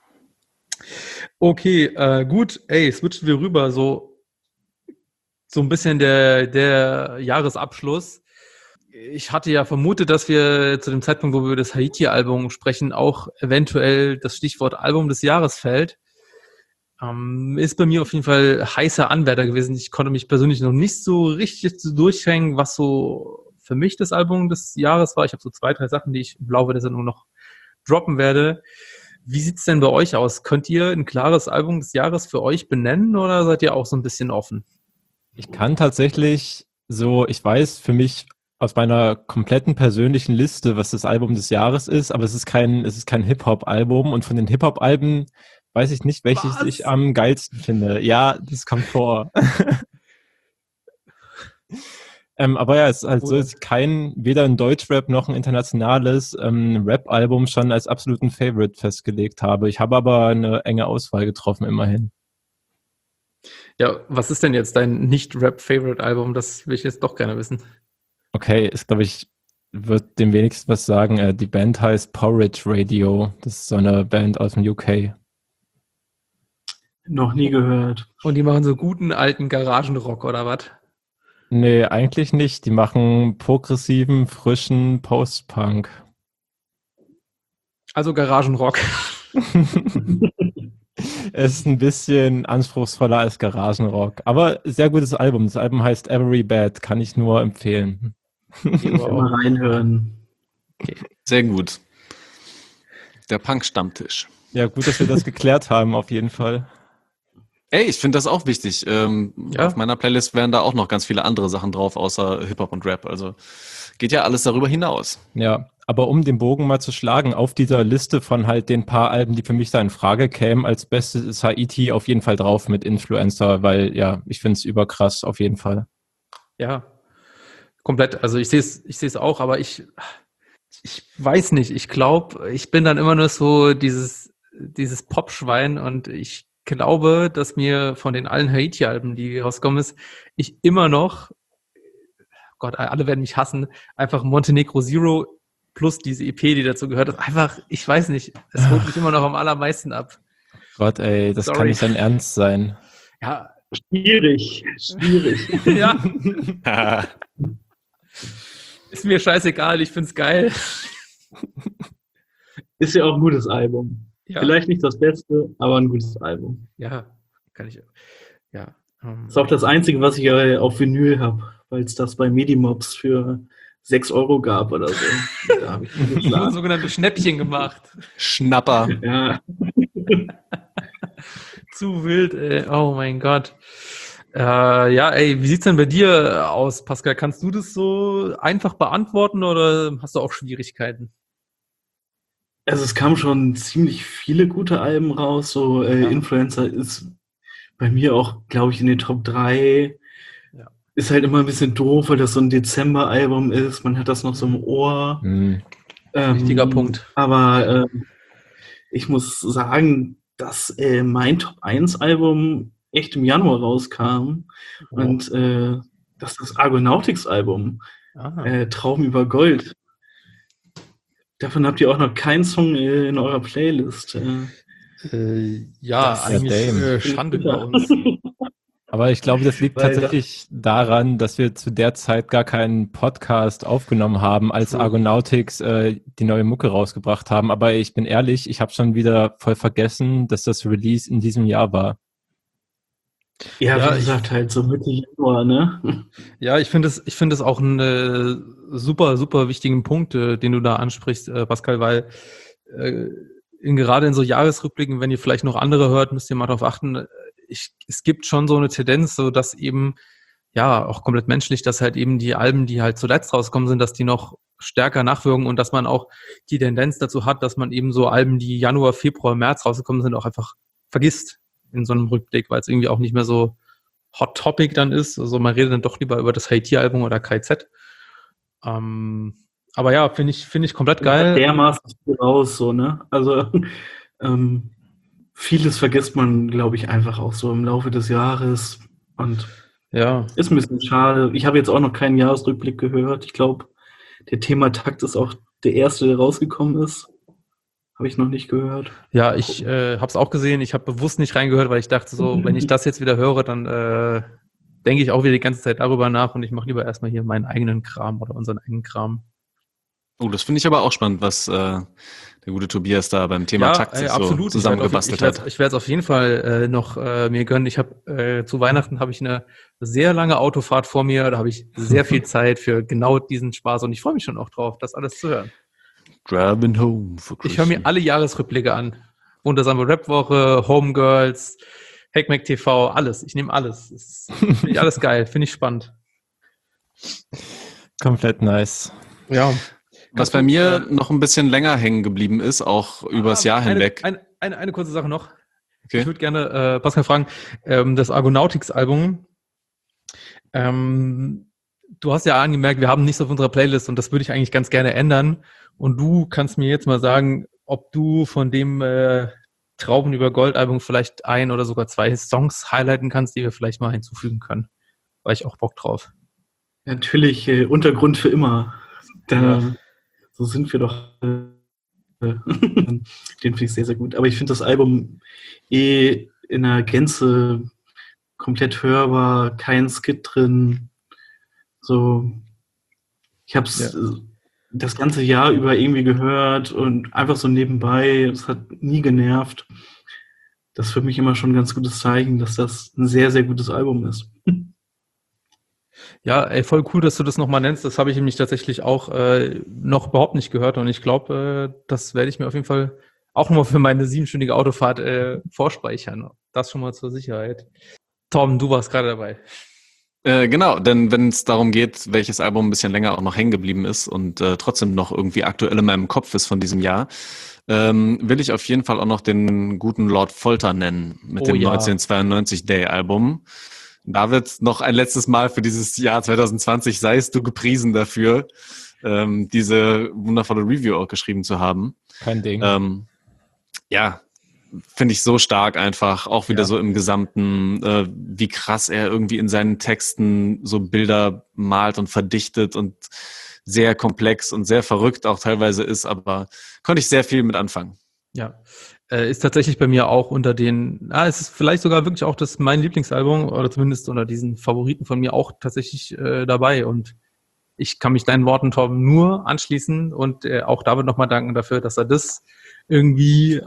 Okay, gut. Switchen wir rüber. So ein bisschen der Jahresabschluss. Ich hatte ja vermutet, dass wir zu dem Zeitpunkt, wo wir über das Haiti-Album sprechen, auch eventuell das Stichwort Album des Jahres fällt. Ist bei mir auf jeden Fall heißer Anwärter gewesen. Ich konnte mich persönlich noch nicht so richtig durchhängen, was so für mich das Album des Jahres war. Ich habe so 2, 3 Sachen, die ich im Laufe der Sendung noch droppen werde. Wie sieht's denn bei euch aus? Könnt ihr ein klares Album des Jahres für euch benennen oder seid ihr auch so ein bisschen offen? Ich kann tatsächlich ich weiß für mich aus meiner kompletten persönlichen Liste, was das Album des Jahres ist, aber es ist kein Hip-Hop-Album und von den Hip-Hop-Alben weiß ich nicht, welches ich am geilsten finde. Ja, das kommt vor. Aber ja, es ist halt so, es ist weder ein Deutschrap noch ein internationales Rap-Album schon als absoluten Favorite festgelegt habe. Ich habe aber eine enge Auswahl getroffen, immerhin. Ja, was ist denn jetzt dein Nicht-Rap-Favorite-Album? Das will ich jetzt doch gerne wissen. Okay, glaube ich, wird dem wenigsten was sagen. Die Band heißt Porridge Radio. Das ist so eine Band aus dem UK. Noch nie gehört. Und die machen so guten alten Garagenrock, oder was? Nee, eigentlich nicht. Die machen progressiven, frischen Post-Punk. Also Garagenrock. Es ist ein bisschen anspruchsvoller als Garagenrock. Aber sehr gutes Album. Das Album heißt Every Bad. Kann ich nur empfehlen. Mal reinhören. Okay. Sehr gut. Der Punk-Stammtisch. Ja, gut, dass wir das geklärt haben, auf jeden Fall. Ich finde das auch wichtig. Auf meiner Playlist wären da auch noch ganz viele andere Sachen drauf, außer Hip-Hop und Rap. Also geht ja alles darüber hinaus. Ja, aber um den Bogen mal zu schlagen, auf dieser Liste von halt den paar Alben, die für mich da in Frage kämen, als Bestes ist Haiti auf jeden Fall drauf mit Influencer, weil ja, ich finde es überkrass, auf jeden Fall. Ja, komplett. Also ich sehe es auch, aber ich weiß nicht. Ich glaube, ich bin dann immer nur so dieses Popschwein und ich glaube, dass mir von den allen Haiti-Alben, die rausgekommen ist, ich immer noch, Gott, alle werden mich hassen, einfach Montenegro Zero plus diese EP, die dazu gehört, ist einfach, ich weiß nicht, es holt mich immer noch am allermeisten ab. Gott, das kann nicht dein Ernst sein. Ja. Schwierig. Ja. Ist mir scheißegal, ich find's geil. Ist ja auch ein gutes Album. Ja. Vielleicht nicht das Beste, aber ein gutes Album. Ja, kann ich. Ja. Das ist auch das Einzige, was ich auf Vinyl habe, weil es das bei Medimobs für 6 € gab oder so. Da habe ich nur sogenannte Schnäppchen gemacht. Schnapper. Ja. Zu wild, ey. Oh mein Gott. Ja, ey, wie sieht's denn bei dir aus, Pascal? Kannst du das so einfach beantworten oder hast du auch Schwierigkeiten? Also es kamen schon ziemlich viele gute Alben raus. So Ja. Influencer ist bei mir auch, glaube ich, in den Top 3. Ja. Ist halt immer ein bisschen doof, weil das so ein Dezember-Album ist. Man hat das noch so im Ohr. Wichtiger Punkt. Aber ich muss sagen, dass mein Top 1 Album echt im Januar rauskam. Oh. Und das ist das Argonautics Album. Traum über Gold. Davon habt ihr auch noch keinen Song in eurer Playlist. Ja, Das eigentlich Schande über uns. Aber ich glaube, das liegt Weil tatsächlich daran, dass wir zu der Zeit gar keinen Podcast aufgenommen haben, als Argonautics die neue Mucke rausgebracht haben. Aber ich bin ehrlich, ich habe schon wieder voll vergessen, dass das Release in diesem Jahr war. Ja, wie gesagt, halt so Mitte Januar, ne? Ja, ich finde es auch einen super, super wichtigen Punkt, den du da ansprichst, Pascal, weil gerade in so Jahresrückblicken, wenn ihr vielleicht noch andere hört, müsst ihr mal darauf achten, es gibt schon so eine Tendenz, so dass eben, ja, auch komplett menschlich, dass halt eben die Alben, die halt zuletzt rausgekommen sind, dass die noch stärker nachwirken und dass man auch die Tendenz dazu hat, dass man eben so Alben, die Januar, Februar, März rausgekommen sind, auch einfach vergisst in so einem Rückblick, weil es irgendwie auch nicht mehr so Hot Topic dann ist. Also man redet dann doch lieber über das Haiti-Album oder KZ. Aber ja, finde ich komplett geil. Dermaßen raus, so, ne? Also vieles vergisst man, glaube ich, einfach auch so im Laufe des Jahres. Und ja, ist ein bisschen schade. Ich habe jetzt auch noch keinen Jahresrückblick gehört. Ich glaube, der Thema Takt ist auch der erste, der rausgekommen ist. Habe ich noch nicht gehört. Ja, ich habe es auch gesehen. Ich habe bewusst nicht reingehört, weil ich dachte so, wenn ich das jetzt wieder höre, dann denke ich auch wieder die ganze Zeit darüber nach und ich mache lieber erstmal hier meinen eigenen Kram oder unseren eigenen Kram. Oh, das finde ich aber auch spannend, was der gute Tobias da beim Thema Takt sich so zusammengebastelt hat. Ich werde es auf jeden Fall noch mir gönnen. Ich habe zu Weihnachten habe ich eine sehr lange Autofahrt vor mir. Da habe ich sehr viel Zeit für genau diesen Spaß und ich freue mich schon auch drauf, das alles zu hören. Driving home for Christmas. Ich höre mir alle Jahresrückblicke an. Wundersame Rap-Woche, Homegirls, Hackmack TV, alles. Ich nehme alles. Finde ich alles geil, finde ich spannend. Komplett nice. Ja. Was bei mir noch ein bisschen länger hängen geblieben ist, auch übers Jahr hinweg. Eine kurze Sache noch. Okay. Ich würde gerne Pascal fragen, das Argonautics-Album, du hast ja angemerkt, wir haben nichts auf unserer Playlist und das würde ich eigentlich ganz gerne ändern. Und du kannst mir jetzt mal sagen, ob du von dem Trauben über Gold-Album vielleicht ein oder sogar 2 Songs highlighten kannst, die wir vielleicht mal hinzufügen können. Weil ich auch Bock drauf. Natürlich, Untergrund für immer. So sind wir doch. Den finde ich sehr, sehr gut. Aber ich finde das Album in der Gänze komplett hörbar, kein Skit drin. So, ich habe es das ganze Jahr über irgendwie gehört und einfach so nebenbei. Es hat nie genervt. Das ist für mich immer schon ein ganz gutes Zeichen, dass das ein sehr, sehr gutes Album ist. Ja, ey, voll cool, dass du das nochmal nennst. Das habe ich nämlich tatsächlich auch noch überhaupt nicht gehört und ich glaube, das werde ich mir auf jeden Fall auch nochmal für meine 7-stündige Autofahrt vorspeichern. Das schon mal zur Sicherheit. Tom, du warst gerade dabei. Genau, denn wenn es darum geht, welches Album ein bisschen länger auch noch hängen geblieben ist und trotzdem noch irgendwie aktuell in meinem Kopf ist von diesem Jahr, will ich auf jeden Fall auch noch den guten Lord Folter nennen mit dem 1992 Day Album. David, noch ein letztes Mal für dieses Jahr 2020, seist du gepriesen dafür, diese wundervolle Review auch geschrieben zu haben. Kein Ding. Ja, finde ich so stark einfach, auch wieder so im Gesamten, wie krass er irgendwie in seinen Texten so Bilder malt und verdichtet und sehr komplex und sehr verrückt auch teilweise ist, aber konnte ich sehr viel mit anfangen. Ja, ist tatsächlich bei mir auch unter den, es ist vielleicht sogar wirklich auch mein Lieblingsalbum oder zumindest unter diesen Favoriten von mir auch tatsächlich dabei und ich kann mich deinen Worten, Torben, nur anschließen und auch David nochmal danken dafür, dass er das irgendwie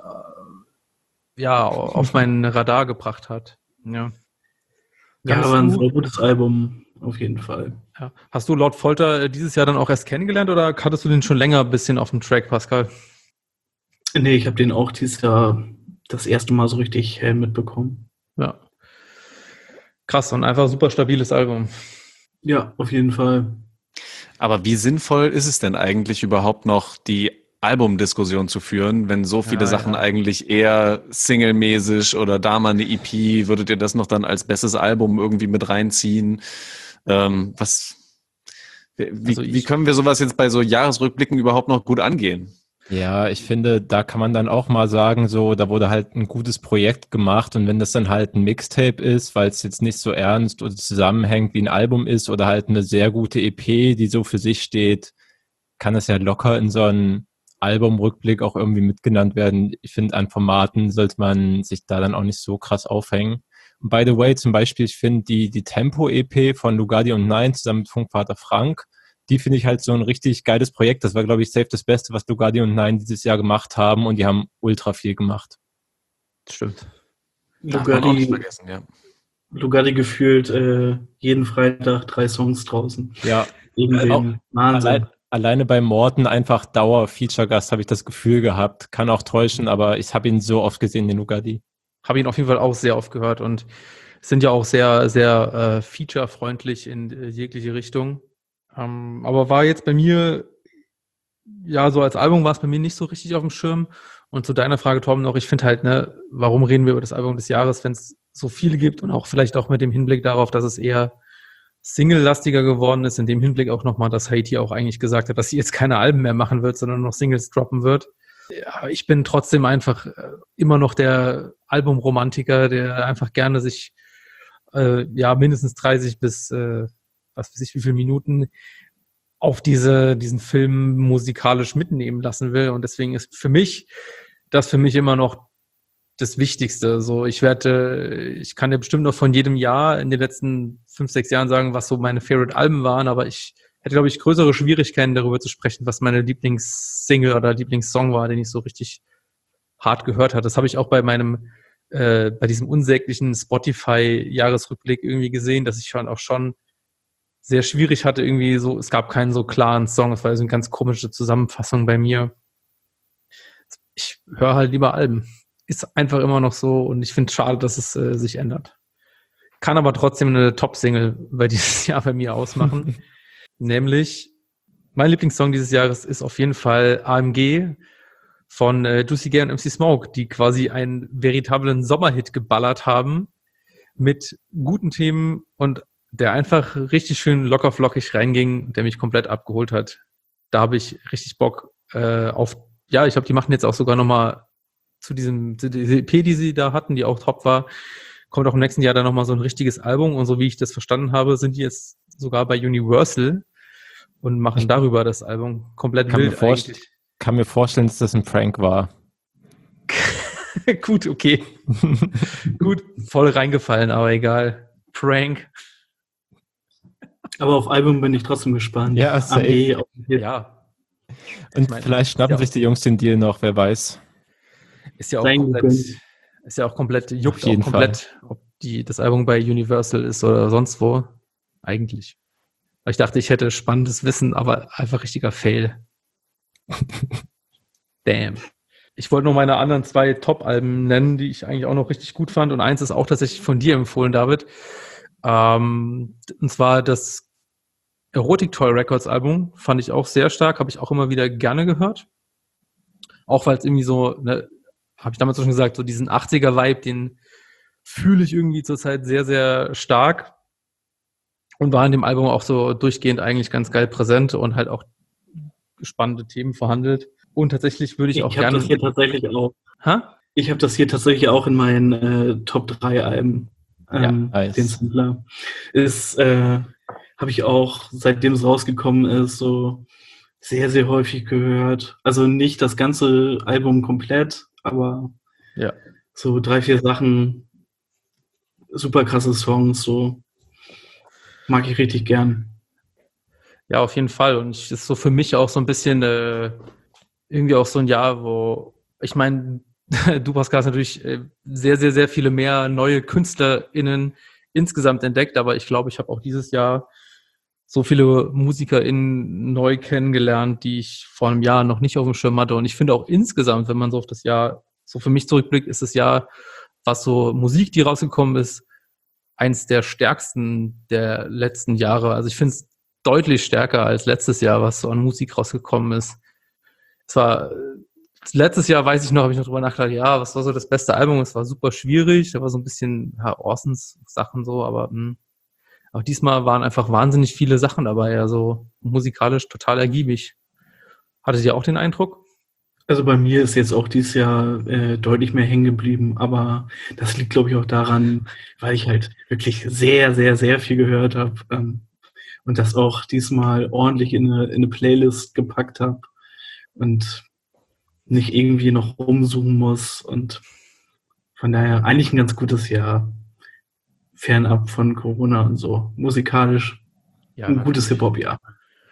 auf meinen Radar gebracht hat. Ja, aber ein sehr gutes Album, auf jeden Fall. Ja. Hast du Lord Folter dieses Jahr dann auch erst kennengelernt oder hattest du den schon länger ein bisschen auf dem Track, Pascal? Nee, ich habe den auch dieses Jahr das erste Mal so richtig mitbekommen. Ja. Krass und einfach super stabiles Album. Ja, auf jeden Fall. Aber wie sinnvoll ist es denn eigentlich überhaupt noch, die Albumdiskussion zu führen, wenn so viele Sachen eigentlich eher singlemäßig oder da mal eine EP, würdet ihr das noch dann als bestes Album irgendwie mit reinziehen? Wie können wir sowas jetzt bei so Jahresrückblicken überhaupt noch gut angehen? Ja, ich finde, da kann man dann auch mal sagen, so, da wurde halt ein gutes Projekt gemacht und wenn das dann halt ein Mixtape ist, weil es jetzt nicht so ernst oder zusammenhängt wie ein Album ist oder halt eine sehr gute EP, die so für sich steht, kann es ja locker in so einen Albumrückblick auch irgendwie mitgenannt werden. Ich finde, an Formaten sollte man sich da dann auch nicht so krass aufhängen. Und by the way, zum Beispiel, ich finde die Tempo-EP von Lugardi und Nein zusammen mit Funkvater Frank, die finde ich halt so ein richtig geiles Projekt. Das war, glaube ich, safe das Beste, was Lugardi und Nein dieses Jahr gemacht haben und die haben ultra viel gemacht. Stimmt. Lugardi gefühlt jeden Freitag 3 Songs draußen. Ja. Wahnsinn. Alleine bei Morten einfach Dauer-Feature-Gast habe ich das Gefühl gehabt. Kann auch täuschen, aber ich habe ihn so oft gesehen, den Lugardi. Habe ihn auf jeden Fall auch sehr oft gehört und sind ja auch sehr, sehr feature-freundlich in jegliche Richtung. Aber war jetzt bei mir, ja, so als Album war es bei mir nicht so richtig auf dem Schirm. Und zu deiner Frage, Torben, noch, ich finde halt, ne, warum reden wir über das Album des Jahres, wenn es so viele gibt und auch vielleicht auch mit dem Hinblick darauf, dass es eher Single-lastiger geworden ist, in dem Hinblick auch nochmal, dass Haiti auch eigentlich gesagt hat, dass sie jetzt keine Alben mehr machen wird, sondern noch Singles droppen wird. Ja, ich bin trotzdem einfach immer noch der Albumromantiker, der einfach gerne sich mindestens 30 bis was weiß ich, wie viele Minuten auf diesen Film musikalisch mitnehmen lassen will. Und deswegen ist für mich immer noch das Wichtigste. So, ich kann dir bestimmt noch von jedem Jahr in den letzten 5, 6 Jahren sagen, was so meine Favorite-Alben waren, aber ich hätte, glaube ich, größere Schwierigkeiten, darüber zu sprechen, was meine Lieblingssingle oder Lieblingssong war, den ich so richtig hart gehört habe. Das habe ich auch bei bei diesem unsäglichen Spotify-Jahresrückblick irgendwie gesehen, dass ich schon sehr schwierig hatte, irgendwie so, es gab keinen so klaren Song, es war so eine ganz komische Zusammenfassung bei mir. Ich höre halt lieber Alben. Ist einfach immer noch so und ich finde es schade, dass es sich ändert. Kann aber trotzdem eine Top-Single bei dieses Jahr bei mir ausmachen. Nämlich, mein Lieblingssong dieses Jahres ist auf jeden Fall AMG von Juicy J und MC Smoke, die quasi einen veritablen Sommerhit geballert haben mit guten Themen und der einfach richtig schön locker flockig reinging, der mich komplett abgeholt hat. Da habe ich richtig Bock auf, ja, ich glaube, die machen jetzt auch sogar nochmal zu dieser EP, die sie da hatten, die auch top war, kommt auch im nächsten Jahr dann nochmal so ein richtiges Album und so wie ich das verstanden habe, sind die jetzt sogar bei Universal und machen darüber das Album komplett wild eigentlich. Kann mir vorstellen, dass das ein Prank war. Gut, okay. Gut, voll reingefallen, aber egal. Prank. Aber auf Album bin ich trotzdem gespannt. Ja, safe. Ja. Und vielleicht schnappen sich die Jungs den Deal noch, wer weiß. Ist ja auch komplett, juckt auch komplett, ob das Album bei Universal ist oder sonst wo. Eigentlich. Ich dachte, ich hätte spannendes Wissen, aber einfach richtiger Fail. Damn. Ich wollte noch meine anderen 2 Top-Alben nennen, die ich eigentlich auch noch richtig gut fand. Und eins ist auch tatsächlich von dir empfohlen, David. Und zwar das Erotic Toy Records Album fand ich auch sehr stark, habe ich auch immer wieder gerne gehört. Auch weil es irgendwie so, ne, habe ich damals schon gesagt, so diesen 80er-Vibe, den fühle ich irgendwie zurzeit sehr, sehr stark und war in dem Album auch so durchgehend eigentlich ganz geil präsent und halt auch spannende Themen verhandelt. Und tatsächlich würde ich auch gerne... Ich habe das hier tatsächlich auch in meinen Top 3 Alben. Nice. Den Sampler. Habe ich auch, seitdem es rausgekommen ist, so sehr, sehr häufig gehört. Also nicht das ganze Album komplett, aber so 3, 4 Sachen, super krasse Songs, so mag ich richtig gern. Ja, auf jeden Fall. Und es ist so für mich auch so ein bisschen irgendwie auch so ein Jahr, wo, ich meine, du, Pascal, hast natürlich sehr, sehr, sehr viele mehr neue KünstlerInnen insgesamt entdeckt, aber ich glaube, ich habe auch dieses Jahr so viele MusikerInnen neu kennengelernt, die ich vor einem Jahr noch nicht auf dem Schirm hatte. Und ich finde auch insgesamt, wenn man so auf das Jahr so für mich zurückblickt, ist das Jahr, was so Musik, die rausgekommen ist, eins der stärksten der letzten Jahre. Also ich finde es deutlich stärker als letztes Jahr, was so an Musik rausgekommen ist. Es war, letztes Jahr, weiß ich noch, habe ich noch drüber nachgedacht, ja, was war so das beste Album? Es war super schwierig, da war so ein bisschen Orsons Sachen so, aber auch diesmal waren einfach wahnsinnig viele Sachen dabei, also musikalisch total ergiebig. Hattet ihr auch den Eindruck? Also bei mir ist jetzt auch dieses Jahr deutlich mehr hängen geblieben, aber das liegt, glaube ich, auch daran, weil ich halt wirklich sehr, sehr, sehr viel gehört habe und das auch diesmal ordentlich in eine Playlist gepackt habe und nicht irgendwie noch rumsuchen muss. Und von daher eigentlich ein ganz gutes Jahr, fernab von Corona und so. Musikalisch ein gutes Hip-Hop-Jahr.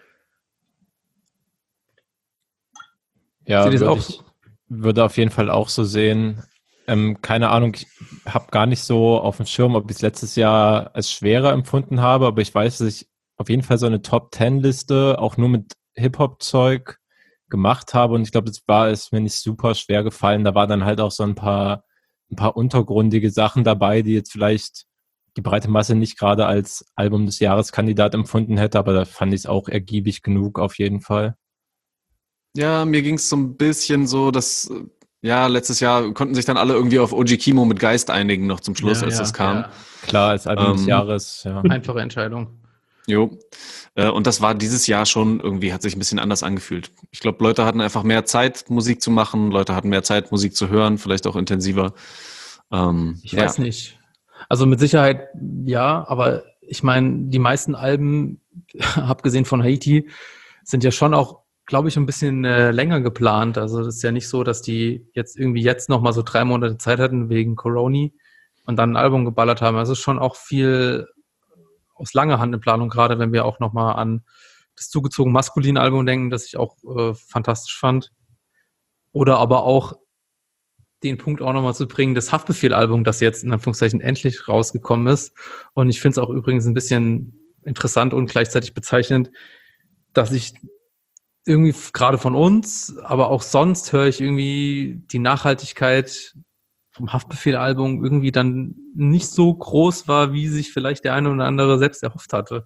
Ja, würde auf jeden Fall auch so sehen. Keine Ahnung, ich habe gar nicht so auf dem Schirm, ob ich es letztes Jahr als schwerer empfunden habe, aber ich weiß, dass ich auf jeden Fall so eine Top-10-Liste auch nur mit Hip-Hop-Zeug gemacht habe und ich glaube, ist mir nicht super schwer gefallen. Da war dann halt auch so ein paar untergründige Sachen dabei, die jetzt vielleicht die breite Masse nicht gerade als Album des Jahres Kandidat empfunden hätte, aber da fand ich es auch ergiebig genug auf jeden Fall. Ja, mir ging es so ein bisschen so, dass letztes Jahr konnten sich dann alle irgendwie auf OG Kimo mit Geist einigen noch zum Schluss, als das kam. Ja. Klar, als Album des Jahres. Ja. Einfache Entscheidung. Jo. Und das war dieses Jahr schon irgendwie, hat sich ein bisschen anders angefühlt. Ich glaube, Leute hatten einfach mehr Zeit, Musik zu machen. Leute hatten mehr Zeit, Musik zu hören, vielleicht auch intensiver. Ich weiß nicht. Also mit Sicherheit ja, aber ich meine, die meisten Alben, abgesehen von Haiti, sind ja schon auch, glaube ich, ein bisschen länger geplant. Also das ist ja nicht so, dass die jetzt noch mal so 3 Monate Zeit hatten wegen Corona und dann ein Album geballert haben. Also es ist schon auch viel aus langer Hand in Planung, gerade wenn wir auch noch mal an das zugezogen maskuline Album denken, das ich auch fantastisch fand. Oder aber auch den Punkt auch nochmal zu bringen, das Haftbefehl-Album, das jetzt in Anführungszeichen endlich rausgekommen ist. Und ich finde es auch übrigens ein bisschen interessant und gleichzeitig bezeichnend, dass ich irgendwie gerade von uns, aber auch sonst höre ich irgendwie die Nachhaltigkeit vom Haftbefehl-Album irgendwie dann nicht so groß war, wie sich vielleicht der eine oder andere selbst erhofft hatte.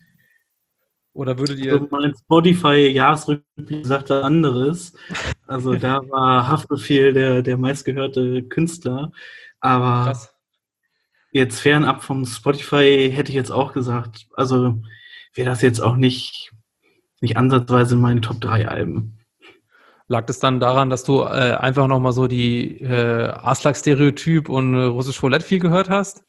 Oder würdet ihr... Also mein Spotify-Jahresrückblick sagt was anderes. Also da war Haftbefehl der meistgehörte Künstler. Aber krass. Jetzt fernab vom Spotify hätte ich jetzt auch gesagt, also wäre das jetzt auch nicht ansatzweise meine Top 3 Alben. Lag das dann daran, dass du einfach nochmal so die Aslak-Stereotyp und Russisch Roulette viel gehört hast?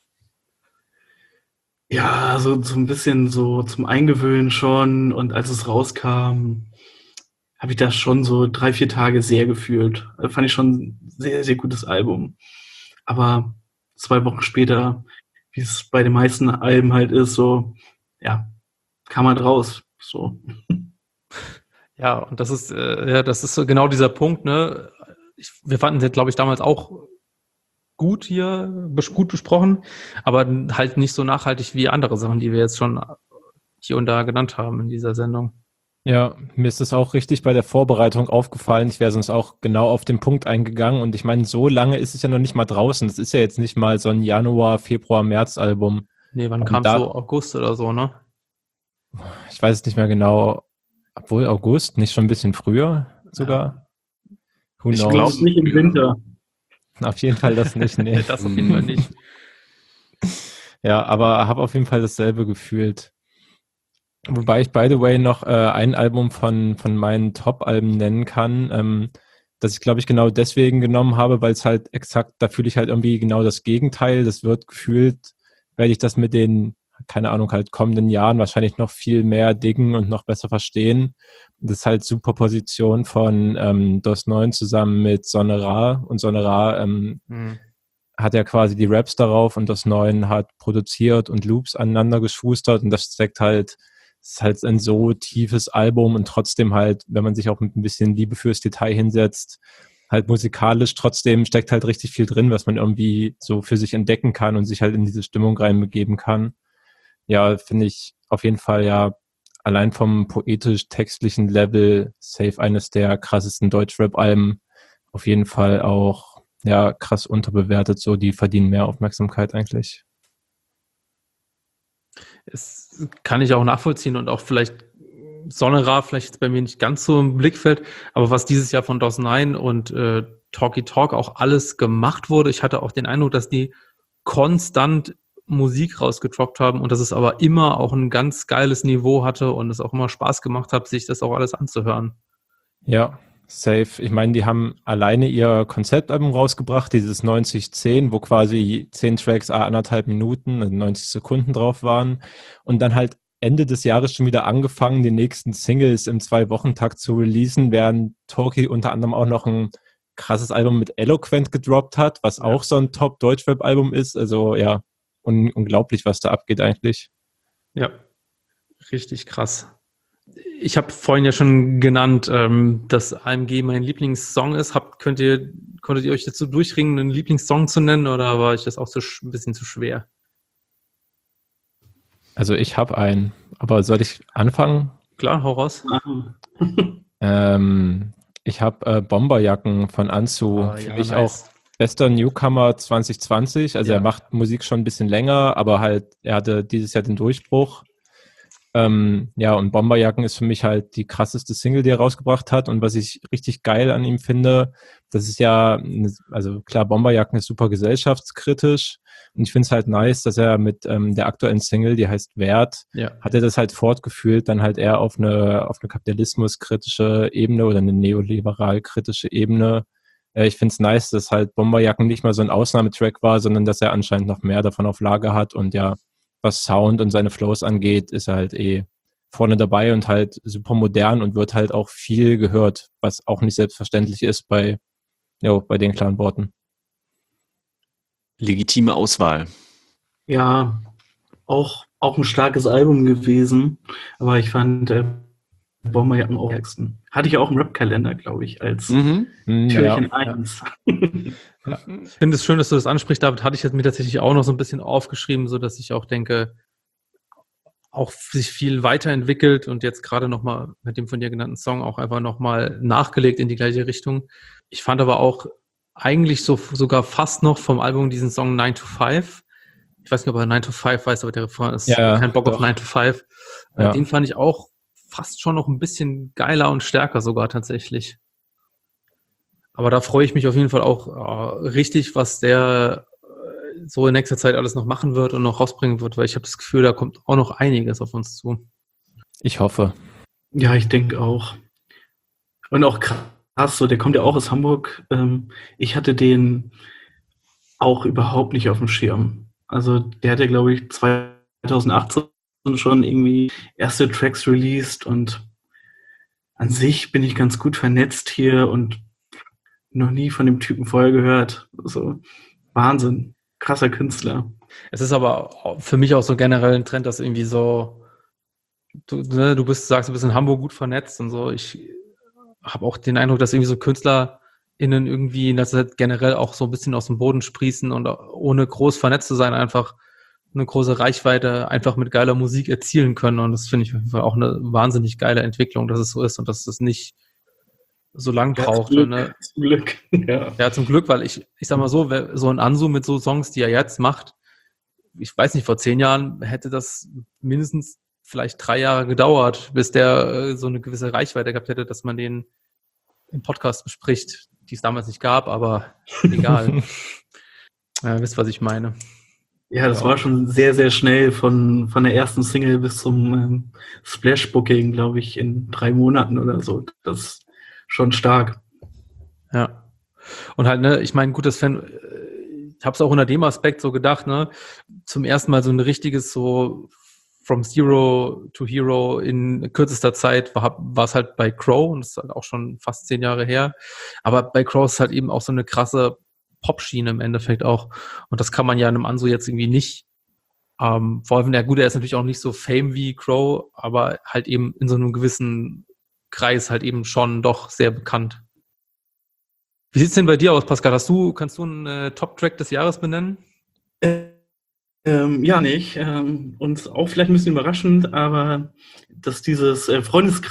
Ja, so ein bisschen so zum Eingewöhnen schon. Und als es rauskam, habe ich das schon so 3-4 Tage sehr gefühlt. Fand ich schon ein sehr, sehr gutes Album. Aber 2 Wochen später, wie es bei den meisten Alben halt ist, so, ja, kam halt raus. So. Ja, und das ist so genau dieser Punkt, ne? Wir fanden es, glaube ich, damals auch gut besprochen, aber halt nicht so nachhaltig wie andere Sachen, die wir jetzt schon hier und da genannt haben in dieser Sendung. Ja, mir ist das auch richtig bei der Vorbereitung aufgefallen. Ich wäre sonst auch genau auf den Punkt eingegangen. Und ich meine, so lange ist es ja noch nicht mal draußen. Das ist ja jetzt nicht mal so ein Januar, Februar, März-Album. Nee, wann kam es so? August oder so, ne? Ich weiß es nicht mehr genau. Obwohl August, nicht schon ein bisschen früher sogar? Ja. Ich glaube nicht im Winter. Auf jeden Fall das nicht, nee. Das auf jeden Fall nicht. Ja, aber habe auf jeden Fall dasselbe gefühlt. Wobei ich, by the way, noch ein Album von meinen Top-Alben nennen kann, das ich, glaube ich, genau deswegen genommen habe, weil es halt exakt, da fühle ich halt irgendwie genau das Gegenteil. Das wird gefühlt, werde ich das mit den, keine Ahnung, halt kommenden Jahren wahrscheinlich noch viel mehr diggen und noch besser verstehen. Das ist halt Superposition von DOS 9 zusammen mit Sonne Ra. Und Sonne Ra hat ja quasi die Raps darauf und DOS 9 hat produziert und Loops aneinander geschustert und das steckt halt, ist halt ein so tiefes Album und trotzdem halt, wenn man sich auch mit ein bisschen Liebe fürs Detail hinsetzt, halt musikalisch trotzdem steckt halt richtig viel drin, was man irgendwie so für sich entdecken kann und sich halt in diese Stimmung reinbegeben kann. Ja, finde ich auf jeden Fall ja allein vom poetisch-textlichen Level safe eines der krassesten Deutschrap-Alben. Auf jeden Fall auch ja krass unterbewertet, so die verdienen mehr Aufmerksamkeit eigentlich. Das kann ich auch nachvollziehen und auch vielleicht Sonnerar, vielleicht jetzt bei mir nicht ganz so im Blickfeld, aber was dieses Jahr von DOS9 und Talkie Talk auch alles gemacht wurde, ich hatte auch den Eindruck, dass die konstant Musik rausgedroppt haben und dass es aber immer auch ein ganz geiles Niveau hatte und es auch immer Spaß gemacht hat, sich das auch alles anzuhören. Ja, safe. Ich meine, die haben alleine ihr Konzeptalbum rausgebracht, dieses 9010, wo quasi 10 Tracks 1,5 Minuten, also 90 Sekunden drauf waren und dann halt Ende des Jahres schon wieder angefangen, die nächsten Singles im 2-Wochen-Takt zu releasen, während Talkie unter anderem auch noch ein krasses Album mit Eloquent gedroppt hat, was auch so ein Top-Deutschrap-Album ist. Also ja, unglaublich, was da abgeht eigentlich. Ja, richtig krass. Ich habe vorhin ja schon genannt, dass AMG mein Lieblingssong ist. Konntet ihr euch dazu durchringen, einen Lieblingssong zu nennen oder war euch das auch ein bisschen zu schwer? Also ich habe einen, aber soll ich anfangen? Klar, hau raus. Ich habe Bomberjacken von Anzu. Für mich auch bester Newcomer 2020. Also er macht Musik schon ein bisschen länger, aber halt er hatte dieses Jahr den Durchbruch. Und Bomberjacken ist für mich halt die krasseste Single, die er rausgebracht hat. Und was ich richtig geil an ihm finde, das ist ja, also klar, Bomberjacken ist super gesellschaftskritisch. Und ich finde es halt nice, dass er mit der aktuellen Single, die heißt Wert, hat er das halt fortgeführt, dann halt eher auf eine kapitalismuskritische Ebene oder eine neoliberal-kritische Ebene. Ich finde es nice, dass halt Bomberjacken nicht mal so ein Ausnahmetrack war, sondern dass er anscheinend noch mehr davon auf Lager hat und ja, was Sound und seine Flows angeht, ist er halt vorne dabei und halt super modern und wird halt auch viel gehört, was auch nicht selbstverständlich ist bei den klaren Worten. Legitime Auswahl. Ja, auch ein starkes Album gewesen, aber ich fand Bomberjacken auch stärksten. Hatte ich auch im Rap-Kalender, glaube ich, als Türchen 1. Ja. Ich finde es schön, dass du das ansprichst, David. Hatte ich jetzt mir tatsächlich auch noch so ein bisschen aufgeschrieben, so dass ich auch denke, auch sich viel weiterentwickelt und jetzt gerade nochmal mit dem von dir genannten Song auch einfach nochmal nachgelegt in die gleiche Richtung. Ich fand aber auch eigentlich sogar fast noch vom Album diesen Song 9 to 5. Ich weiß nicht, ob er 9 to 5 weiß, aber der Refrain ist kein Bock auf 9 to 5. Ja. Den fand ich auch fast schon noch ein bisschen geiler und stärker sogar tatsächlich. Aber da freue ich mich auf jeden Fall auch richtig, was der so in nächster Zeit alles noch machen wird und noch rausbringen wird, weil ich habe das Gefühl, da kommt auch noch einiges auf uns zu. Ich hoffe. Ja, ich denke auch. Und auch krass, so, der kommt ja auch aus Hamburg. Ich hatte den auch überhaupt nicht auf dem Schirm. Also der hat ja, glaube ich, 2018 schon irgendwie erste Tracks released und an sich bin ich ganz gut vernetzt hier und noch nie von dem Typen vorher gehört. So, Wahnsinn. Krasser Künstler. Es ist aber für mich auch so generell ein Trend, dass irgendwie so, du sagst, du bist in Hamburg gut vernetzt und so. Ich habe auch den Eindruck, dass irgendwie so KünstlerInnen irgendwie in der Zeit generell auch so ein bisschen aus dem Boden sprießen und ohne groß vernetzt zu sein, einfach eine große Reichweite einfach mit geiler Musik erzielen können. Und das finde ich auf jeden Fall auch eine wahnsinnig geile Entwicklung, dass es so ist und dass es nicht so lang braucht. Zum Glück. Ja, zum Glück, weil ich sag mal so ein Ansu mit so Songs, die er jetzt macht, ich weiß nicht, vor 10 Jahren hätte das mindestens vielleicht 3 Jahre gedauert, bis der so eine gewisse Reichweite gehabt hätte, dass man den im Podcast bespricht, die es damals nicht gab, aber egal. Ja, wisst, was ich meine. Ja, das war schon sehr, sehr schnell von der ersten Single bis zum Splash-Booking, glaube ich, in 3 Monaten oder so. Das ist schon stark. Ja. Und halt, ich meine, gut, ich habe es auch unter dem Aspekt so gedacht, zum ersten Mal so ein richtiges so from Zero to Hero in kürzester Zeit war es halt bei Crow und das ist halt auch schon fast 10 Jahre her. Aber bei Crow ist halt eben auch so eine krasse Pop-Schiene im Endeffekt auch. Und das kann man ja einem Ansu jetzt irgendwie nicht. Vor allem, er ist natürlich auch nicht so fame wie Crow, aber halt eben in so einem gewissen Kreis halt eben schon doch sehr bekannt. Wie sieht's denn bei dir aus, Pascal? Kannst du einen Top-Track des Jahres benennen? Ja, nicht. Und auch vielleicht ein bisschen überraschend, aber dass dieses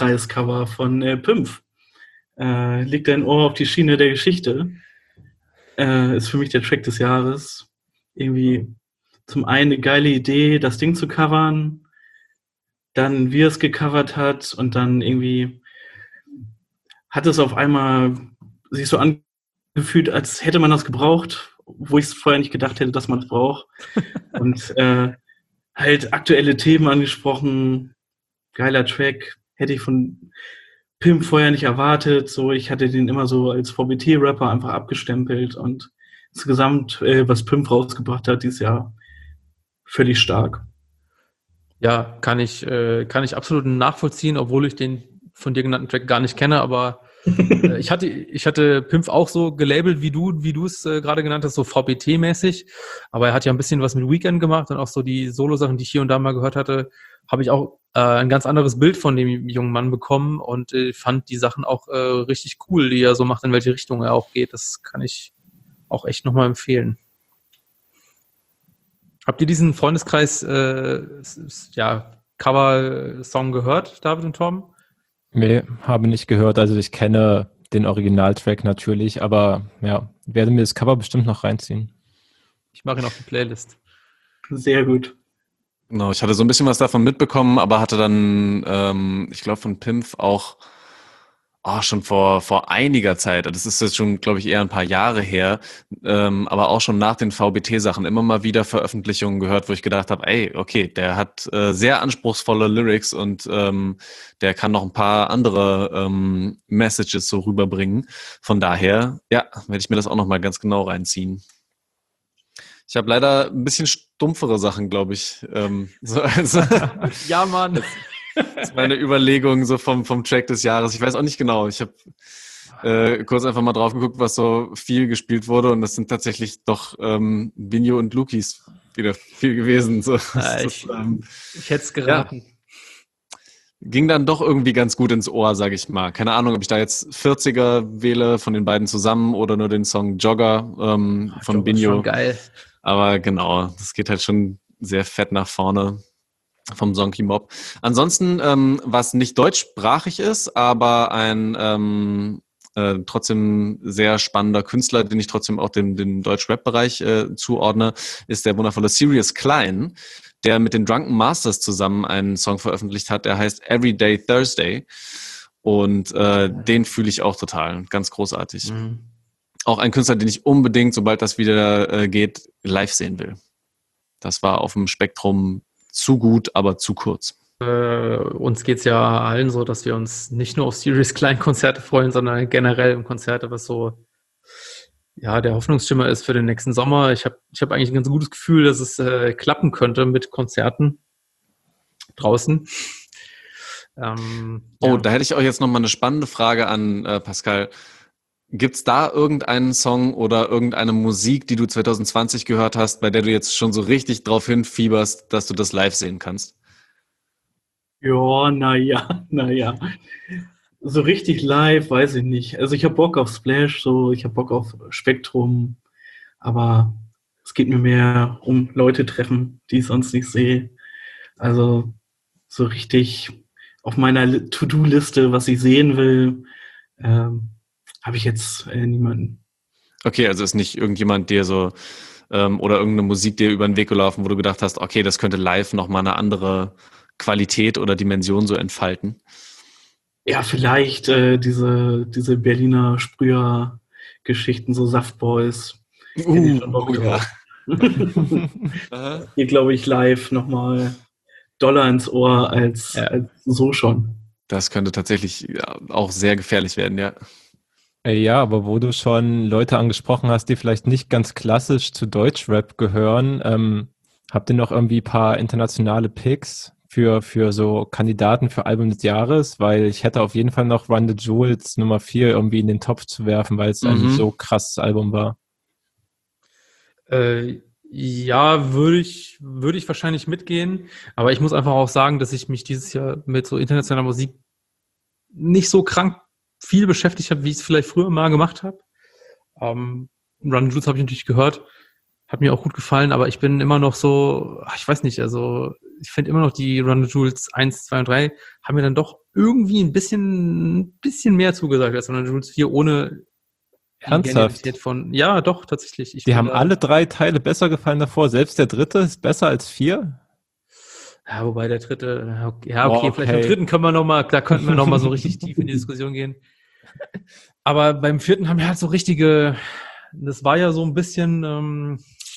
Freundeskreis-Cover von Pimpf liegt dein Ohr auf die Schiene der Geschichte. ist für mich der Track des Jahres. Irgendwie zum einen eine geile Idee, das Ding zu covern, dann wie er es gecovert hat und dann irgendwie hat es auf einmal sich so angefühlt, als hätte man das gebraucht, wo ich es vorher nicht gedacht hätte, dass man es braucht. Und halt aktuelle Themen angesprochen, geiler Track, hätte ich von Pimp vorher nicht erwartet. So, ich hatte den immer so als VBT-Rapper einfach abgestempelt und insgesamt, was Pimp rausgebracht hat dieses Jahr, völlig stark. Ja, kann ich absolut nachvollziehen, obwohl ich den von dir genannten Track gar nicht kenne, aber ich hatte Pimp auch so gelabelt, wie du es gerade genannt hast, so VBT-mäßig, aber er hat ja ein bisschen was mit Weekend gemacht und auch so die Solo-Sachen, die ich hier und da mal gehört hatte, habe ich auch ein ganz anderes Bild von dem jungen Mann bekommen und fand die Sachen auch richtig cool, die er so macht, in welche Richtung er auch geht. Das kann ich auch echt nochmal empfehlen. Habt ihr diesen Freundeskreis Cover-Song gehört, David und Tom? Nee, habe nicht gehört. Also ich kenne den Originaltrack natürlich, aber ja, werde mir das Cover bestimmt noch reinziehen. Ich mache ihn auf die Playlist. Sehr gut. Genau, ich hatte so ein bisschen was davon mitbekommen, aber hatte dann, ich glaube, von Pimp auch schon vor einiger Zeit, das ist jetzt schon, glaube ich, eher ein paar Jahre her, aber auch schon nach den VBT-Sachen immer mal wieder Veröffentlichungen gehört, wo ich gedacht habe, ey, okay, der hat sehr anspruchsvolle Lyrics und der kann noch ein paar andere Messages so rüberbringen. Von daher, ja, werde ich mir das auch noch mal ganz genau reinziehen. Ich habe leider ein bisschen stumpfere Sachen, glaube ich. Ja, Mann. Das ist meine Überlegung so vom Track des Jahres. Ich weiß auch nicht genau. Ich habe kurz einfach mal drauf geguckt, was so viel gespielt wurde. Und das sind tatsächlich doch Binjo und Lukis wieder viel gewesen. So, ich hätte es geraten. Ja. Ging dann doch irgendwie ganz gut ins Ohr, sage ich mal. Keine Ahnung, ob ich da jetzt 40er wähle von den beiden zusammen oder nur den Song Jogger von Binjo. Schon geil. Aber genau, das geht halt schon sehr fett nach vorne vom Zonky Mob. Ansonsten, was nicht deutschsprachig ist, aber ein trotzdem sehr spannender Künstler, den ich trotzdem auch dem Deutsch-Rap-Bereich zuordne, ist der wundervolle Sirius Klein, der mit den Drunken Masters zusammen einen Song veröffentlicht hat, der heißt Everyday Thursday. Und den fühle ich auch total. Ganz großartig. Mhm. Auch ein Künstler, den ich unbedingt, sobald das wieder geht, live sehen will. Das war auf dem Spektrum zu gut, aber zu kurz. Uns geht's ja allen so, dass wir uns nicht nur auf Sirius Klein Konzerte freuen, sondern generell im Konzerte, was so der Hoffnungsschimmer ist für den nächsten Sommer. Ich hab eigentlich ein ganz gutes Gefühl, dass es klappen könnte mit Konzerten draußen. Da hätte ich auch jetzt nochmal eine spannende Frage an Pascal. Gibt's da irgendeinen Song oder irgendeine Musik, die du 2020 gehört hast, bei der du jetzt schon so richtig drauf hinfieberst, dass du das live sehen kannst? Ja, naja. So richtig live, weiß ich nicht. Also ich habe Bock auf Splash, ich habe Bock auf Spektrum, aber es geht mir mehr um Leute treffen, die ich sonst nicht sehe. Also so richtig auf meiner To-Do-Liste, was ich sehen will, habe ich jetzt niemanden. Okay, also ist nicht irgendjemand dir so oder irgendeine Musik dir über den Weg gelaufen, wo du gedacht hast, okay, das könnte live nochmal eine andere Qualität oder Dimension so entfalten? Ja, vielleicht diese Berliner Sprüher-Geschichten, so Saftboys. Ja. Hier, glaube ich, live nochmal Dollar ins Ohr als so schon. Das könnte tatsächlich auch sehr gefährlich werden, ja. Ja, aber wo du schon Leute angesprochen hast, die vielleicht nicht ganz klassisch zu Deutschrap gehören, habt ihr noch irgendwie ein paar internationale Picks für so Kandidaten für Album des Jahres? Weil ich hätte auf jeden Fall noch Run the Jewels Nummer 4 irgendwie in den Topf zu werfen, weil es ein so krasses Album war. Ja, würde ich wahrscheinlich mitgehen. Aber ich muss einfach auch sagen, dass ich mich dieses Jahr mit so internationaler Musik nicht so krank viel beschäftigt habe, wie ich es vielleicht früher mal gemacht habe. Run the Jewels habe ich natürlich gehört. Hat mir auch gut gefallen, aber ich bin immer noch so, ich weiß nicht, also ich finde immer noch die Run the Jewels 1, 2 und 3 haben mir dann doch irgendwie ein bisschen mehr zugesagt als Run the Jewels 4, ohne Ernsthaft? Ja, doch, tatsächlich. Die haben alle 3 Teile besser gefallen davor. Selbst der dritte ist besser als 4? Ja, wobei der dritte, okay, vielleicht beim dritten könnten wir noch mal so richtig tief in die Diskussion gehen. Aber beim vierten haben wir halt so das war ja so ein bisschen,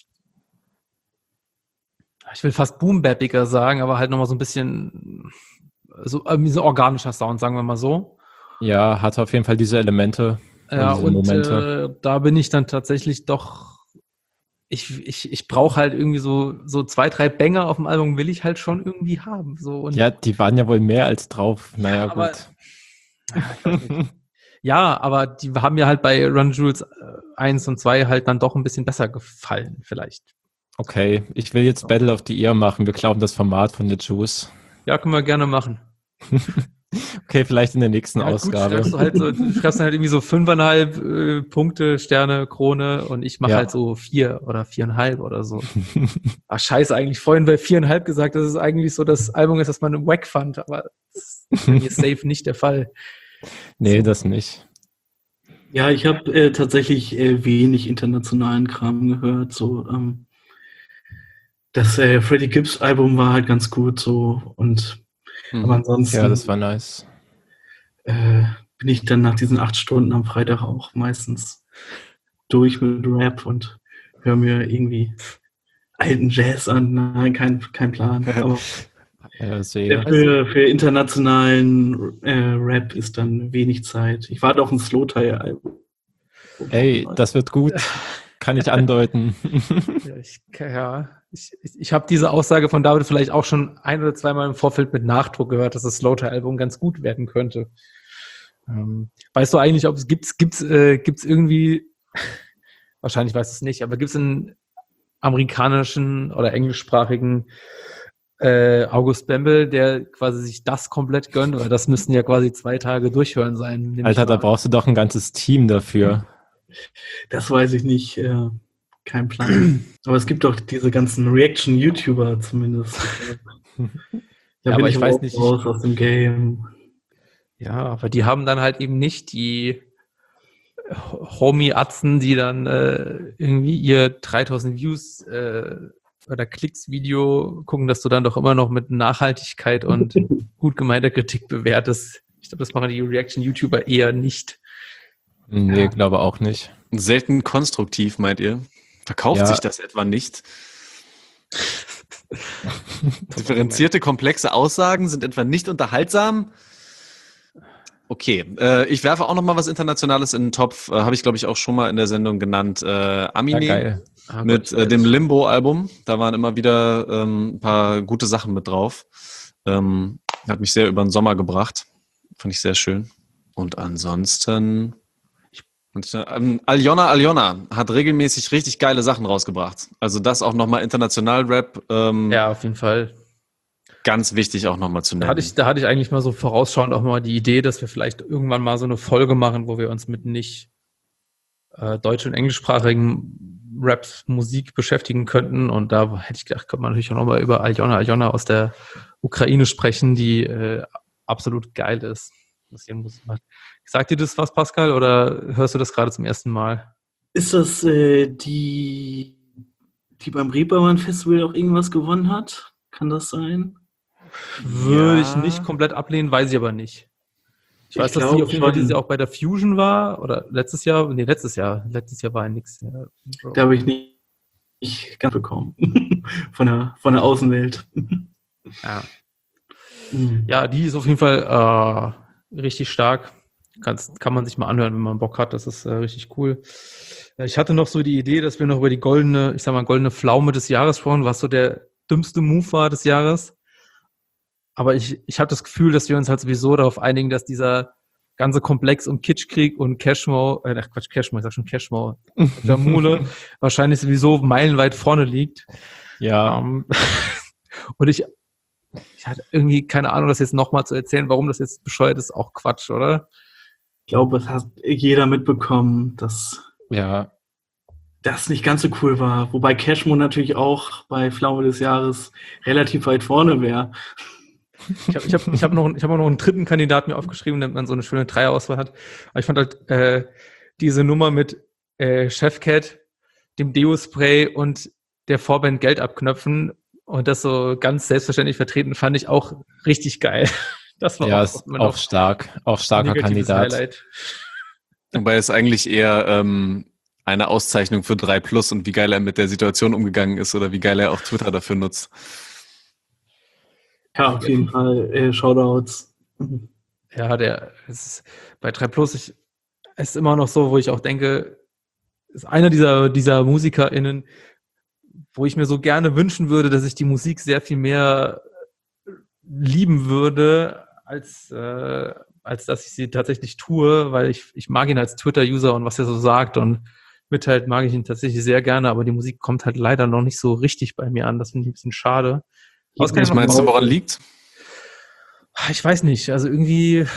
ich will fast boom-bappiger sagen, aber halt nochmal so ein bisschen so organischer Sound, sagen wir mal so. Ja, hat auf jeden Fall diese Elemente. Ja, und da bin ich dann tatsächlich doch, ich brauche halt irgendwie so 2, 3 Banger auf dem Album will ich halt schon irgendwie haben. So. Und ja, die waren ja wohl mehr als drauf. Naja, aber, gut. Ja, aber die haben mir halt bei Run Jules 1 und 2 halt dann doch ein bisschen besser gefallen, vielleicht. Okay, ich will jetzt Battle of the Year machen. Wir glauben das Format von The Juice. Ja, können wir gerne machen. Okay, vielleicht in der nächsten Ausgabe. Gut, du schreibst dann halt irgendwie so 5,5 Punkte, Sterne, Krone und ich mache halt so 4 oder 4,5 oder so. Ach, scheiße, eigentlich vorhin bei 4,5 gesagt, dass es eigentlich so das Album ist, das man im Wack fand, aber das ist bei mir safe nicht der Fall. Nee, das nicht. Ja, ich habe tatsächlich wenig internationalen Kram gehört. So, das Freddie Gibbs Album war halt ganz gut so und aber ansonsten. Ja, das war nice. Bin ich dann nach diesen 8 Stunden am Freitag auch meistens durch mit Rap und höre mir irgendwie alten Jazz an. Nein, kein Plan. Aber für internationalen Rap ist dann wenig Zeit. Ich warte auf ein Slowthai-Album. Ey, das wird gut. Kann ich andeuten. Ich habe diese Aussage von David vielleicht auch schon 1 oder 2 Mal im Vorfeld mit Nachdruck gehört, dass das Slowthai-Album ganz gut werden könnte. Weißt du eigentlich, ob es gibt's irgendwie, wahrscheinlich weißt du es nicht, aber gibt es einen amerikanischen oder englischsprachigen August Bembel, der quasi sich das komplett gönnt, weil das müssten ja quasi 2 Tage durchhören sein. Alter, da brauchst du doch ein ganzes Team dafür. Das weiß ich nicht. Kein Plan. Aber es gibt doch diese ganzen Reaction-YouTuber zumindest. Da aber ich weiß nicht. Raus aus dem Game. Ja, aber die haben dann halt eben nicht die Homie-Atzen, die dann irgendwie ihr 3000 Views oder Klicks-Video gucken, dass du dann doch immer noch mit Nachhaltigkeit und gut gemeinter Kritik bewertest. Ich glaube, das machen die Reaction-YouTuber eher nicht. Nee, glaube auch nicht. Selten konstruktiv, meint ihr? Verkauft sich das etwa nicht? Differenzierte, komplexe Aussagen sind etwa nicht unterhaltsam? Okay, ich werfe auch noch mal was Internationales in den Topf. Habe ich, glaube ich, auch schon mal in der Sendung genannt. Amine mit dem Limbo-Album. Da waren immer wieder ein paar gute Sachen mit drauf. Hat mich sehr über den Sommer gebracht. Fand ich sehr schön. Und ansonsten... Aljona hat regelmäßig richtig geile Sachen rausgebracht. Also das auch nochmal international Rap. Ja, auf jeden Fall. Ganz wichtig auch nochmal zu nennen. Da hatte ich eigentlich mal so vorausschauend auch mal die Idee, dass wir vielleicht irgendwann mal so eine Folge machen, wo wir uns mit nicht deutsch- und englischsprachigen Rap-Musik beschäftigen könnten. Und da hätte ich gedacht, könnte man natürlich auch nochmal über Aljona aus der Ukraine sprechen, die absolut geil ist. Was ihr Musik macht. Sagt dir das was, Pascal, oder hörst du das gerade zum ersten Mal? Ist das die beim Reeperbahn Festival auch irgendwas gewonnen hat? Kann das sein? Würde ich nicht komplett ablehnen, weiß ich aber nicht. Ich weiß, dass die auf jeden Fall dieses Jahr auch bei der Fusion war, oder letztes Jahr war ja nichts. Da habe ich nicht ganz bekommen. von der Außenwelt. Ja. Ja, die ist auf jeden Fall richtig stark. Kann man sich mal anhören, wenn man Bock hat. Das ist richtig cool. Ich hatte noch so die Idee, dass wir noch über die goldene Pflaume des Jahres sprechen, was so der dümmste Move war des Jahres. Aber ich habe das Gefühl, dass wir uns halt sowieso darauf einigen, dass dieser ganze Komplex um Kitschkrieg und Cashmo, Jamule wahrscheinlich sowieso meilenweit vorne liegt. Ja. Und ich hatte irgendwie keine Ahnung, das jetzt nochmal zu erzählen, warum das jetzt bescheuert ist, auch Quatsch, oder? Ich glaube, es hat jeder mitbekommen, dass das nicht ganz so cool war. Wobei Cashmo natürlich auch bei Pflaume des Jahres relativ weit vorne wäre. Ich hab noch einen dritten Kandidaten mir aufgeschrieben, damit man so eine schöne Dreierauswahl hat. Aber ich fand halt diese Nummer mit Chefcat, dem Deo-Spray und der Vorband Geld abknöpfen und das so ganz selbstverständlich vertreten, fand ich auch richtig geil. Das war auch stark, auch starker Kandidat. Highlight. Wobei es eigentlich eher eine Auszeichnung für 3+ und wie geil er mit der Situation umgegangen ist oder wie geil er auch Twitter dafür nutzt. Ja, auf jeden Fall. Shoutouts. Ja, bei 3+, ist immer noch so, wo ich auch denke, ist einer dieser MusikerInnen, wo ich mir so gerne wünschen würde, dass ich die Musik sehr viel mehr lieben würde, als dass ich sie tatsächlich tue, weil ich mag ihn als Twitter-User und was er so sagt und mitteilt, mag ich ihn tatsächlich sehr gerne, aber die Musik kommt halt leider noch nicht so richtig bei mir an. Das finde ich ein bisschen schade. Was meinst du, woran liegt? Ich weiß nicht, also irgendwie,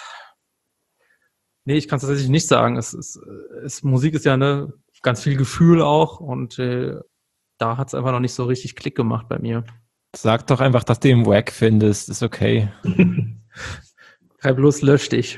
nee, ich kann es tatsächlich nicht sagen. Musik ist ja ganz viel Gefühl auch und da hat es einfach noch nicht so richtig Klick gemacht bei mir. Sag doch einfach, dass du ihn wack findest, ist okay. 3+ lösch dich.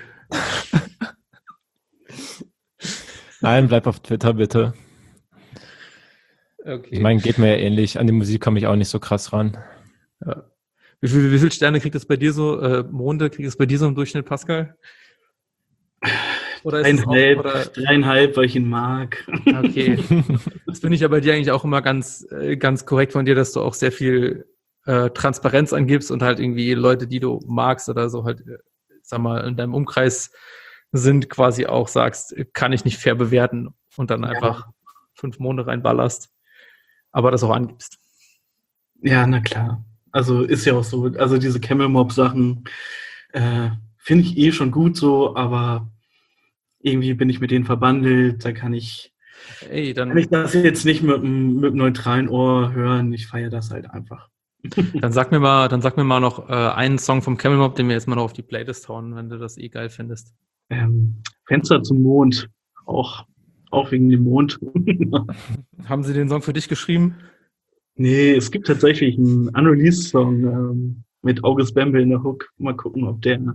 Nein, bleib auf Twitter, bitte. Okay. Ich meine, geht mir ja ähnlich. An die Musik komme ich auch nicht so krass ran. Ja. Wie viele Sterne kriegt es bei dir so, Monde, kriegt es bei dir so im Durchschnitt, Pascal? Oder ist 3,5, weil ich ihn mag. Okay. Das finde ich ja bei dir eigentlich auch immer ganz, ganz korrekt von dir, dass du auch sehr viel Transparenz angibst und halt irgendwie Leute, die du magst oder so halt, sag mal, in deinem Umkreis sind, quasi auch sagst, kann ich nicht fair bewerten und dann einfach 5 Monde reinballerst, aber das auch angibst. Ja, na klar. Also ist ja auch so, also diese Camel-Mob-Sachen finde ich schon gut so, aber irgendwie bin ich mit denen verbandelt, da kann ich das jetzt nicht mit einem neutralen Ohr hören, ich feiere das halt einfach. Dann sag mir mal noch einen Song vom Camel Mob, den wir jetzt mal noch auf die Playlist hauen, wenn du das geil findest. Fenster zum Mond, auch wegen dem Mond. Haben sie den Song für dich geschrieben? Nee, es gibt tatsächlich einen Unreleased-Song mit August Bamble in der Hook. Mal gucken, ob der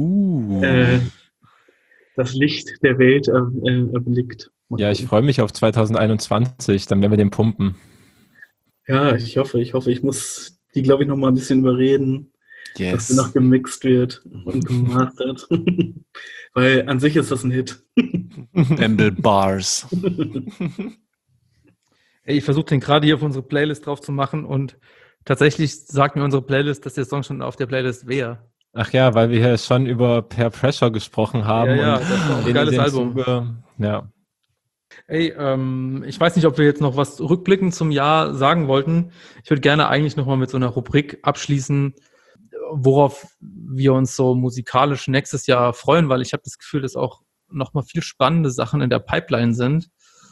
das Licht der Welt erblickt. Ja, ich freue mich auf 2021, dann werden wir den pumpen. Ja, ich hoffe. Ich muss die, glaube ich, noch mal ein bisschen überreden, dass der noch gemixt wird und gemastert. Weil an sich ist das ein Hit. Bamble Bars. Ich versuche den gerade hier auf unsere Playlist drauf zu machen und tatsächlich sagt mir unsere Playlist, dass der Song schon auf der Playlist wäre. Ach ja, weil wir hier schon über Peer Pressure gesprochen haben. Ja, das ist auch ein geiles Album. Ja. Ey, ich weiß nicht, ob wir jetzt noch was rückblickend zum Jahr sagen wollten. Ich würde gerne eigentlich nochmal mit so einer Rubrik abschließen, worauf wir uns so musikalisch nächstes Jahr freuen, weil ich habe das Gefühl, dass auch nochmal viel spannende Sachen in der Pipeline sind.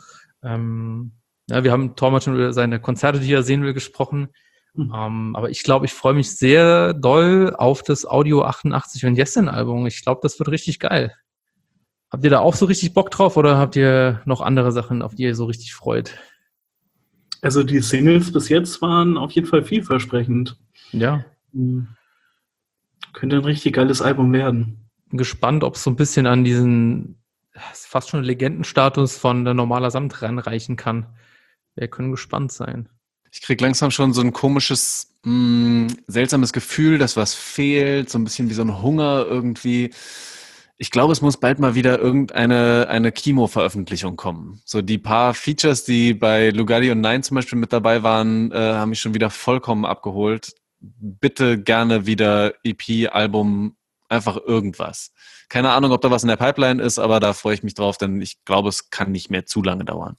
Wir haben Tormund schon über seine Konzerte, die er sehen will, gesprochen. Aber ich glaube, ich freue mich sehr doll auf das Audio 88 und Yesin-Album. Ich glaube, das wird richtig geil. Habt ihr da auch so richtig Bock drauf oder habt ihr noch andere Sachen, auf die ihr so richtig freut? Also die Singles bis jetzt waren auf jeden Fall vielversprechend. Ja. Könnte ein richtig geiles Album werden. Bin gespannt, ob es so ein bisschen an diesen fast schon Legendenstatus von der Normaler Samt ranreichen kann. Wir können gespannt sein. Ich krieg langsam schon so ein komisches, seltsames Gefühl, dass was fehlt, so ein bisschen wie so ein Hunger irgendwie. Ich glaube, es muss bald mal wieder eine Kimo-Veröffentlichung kommen. So die paar Features, die bei Lugardi und Nein zum Beispiel mit dabei waren, haben mich schon wieder vollkommen abgeholt. Bitte gerne wieder EP, Album, einfach irgendwas. Keine Ahnung, ob da was in der Pipeline ist, aber da freue ich mich drauf, denn ich glaube, es kann nicht mehr zu lange dauern.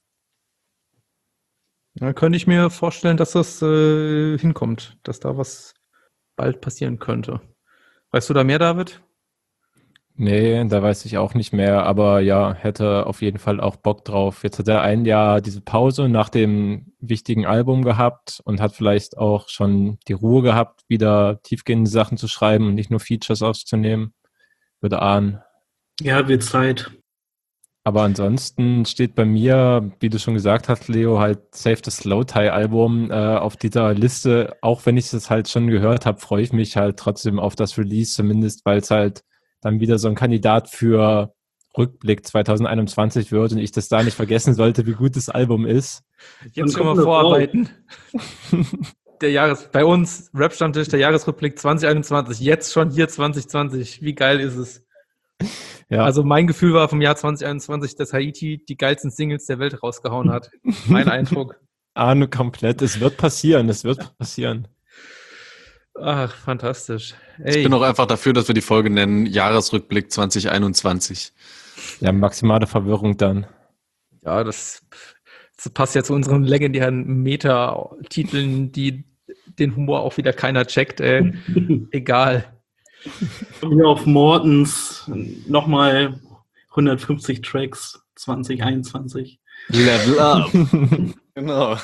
Da könnte ich mir vorstellen, dass das hinkommt, dass da was bald passieren könnte. Weißt du da mehr, David? Nee, da weiß ich auch nicht mehr, aber ja, hätte auf jeden Fall auch Bock drauf. Jetzt hat er ein Jahr diese Pause nach dem wichtigen Album gehabt und hat vielleicht auch schon die Ruhe gehabt, wieder tiefgehende Sachen zu schreiben und nicht nur Features aufzunehmen. Würde ahnen. Ja, wird Zeit. Aber ansonsten steht bei mir, wie du schon gesagt hast, Leo, halt Save the Slow Tie Album auf dieser Liste. Auch wenn ich das halt schon gehört habe, freue ich mich halt trotzdem auf das Release, zumindest weil es halt dann wieder so ein Kandidat für Jahresrückblick 2021 wird und ich das da nicht vergessen sollte, wie gut das Album ist. Jetzt schon mal vorarbeiten. Bei uns, Rap-Stammtisch, der Jahresrückblick 2021, jetzt schon hier 2020. Wie geil ist es? Ja. Also mein Gefühl war vom Jahr 2021, dass Haiti die geilsten Singles der Welt rausgehauen hat. Mein Eindruck. Ahne komplett. Es wird passieren. Ach, fantastisch. Ey. Ich bin auch einfach dafür, dass wir die Folge nennen Jahresrückblick 2021. Ja, maximale Verwirrung dann. Ja, das passt ja zu unseren legendären Meta-Titeln, die den Humor auch wieder keiner checkt. Egal. Hier auf Mortens nochmal 150 Tracks 2021. Level up. Genau.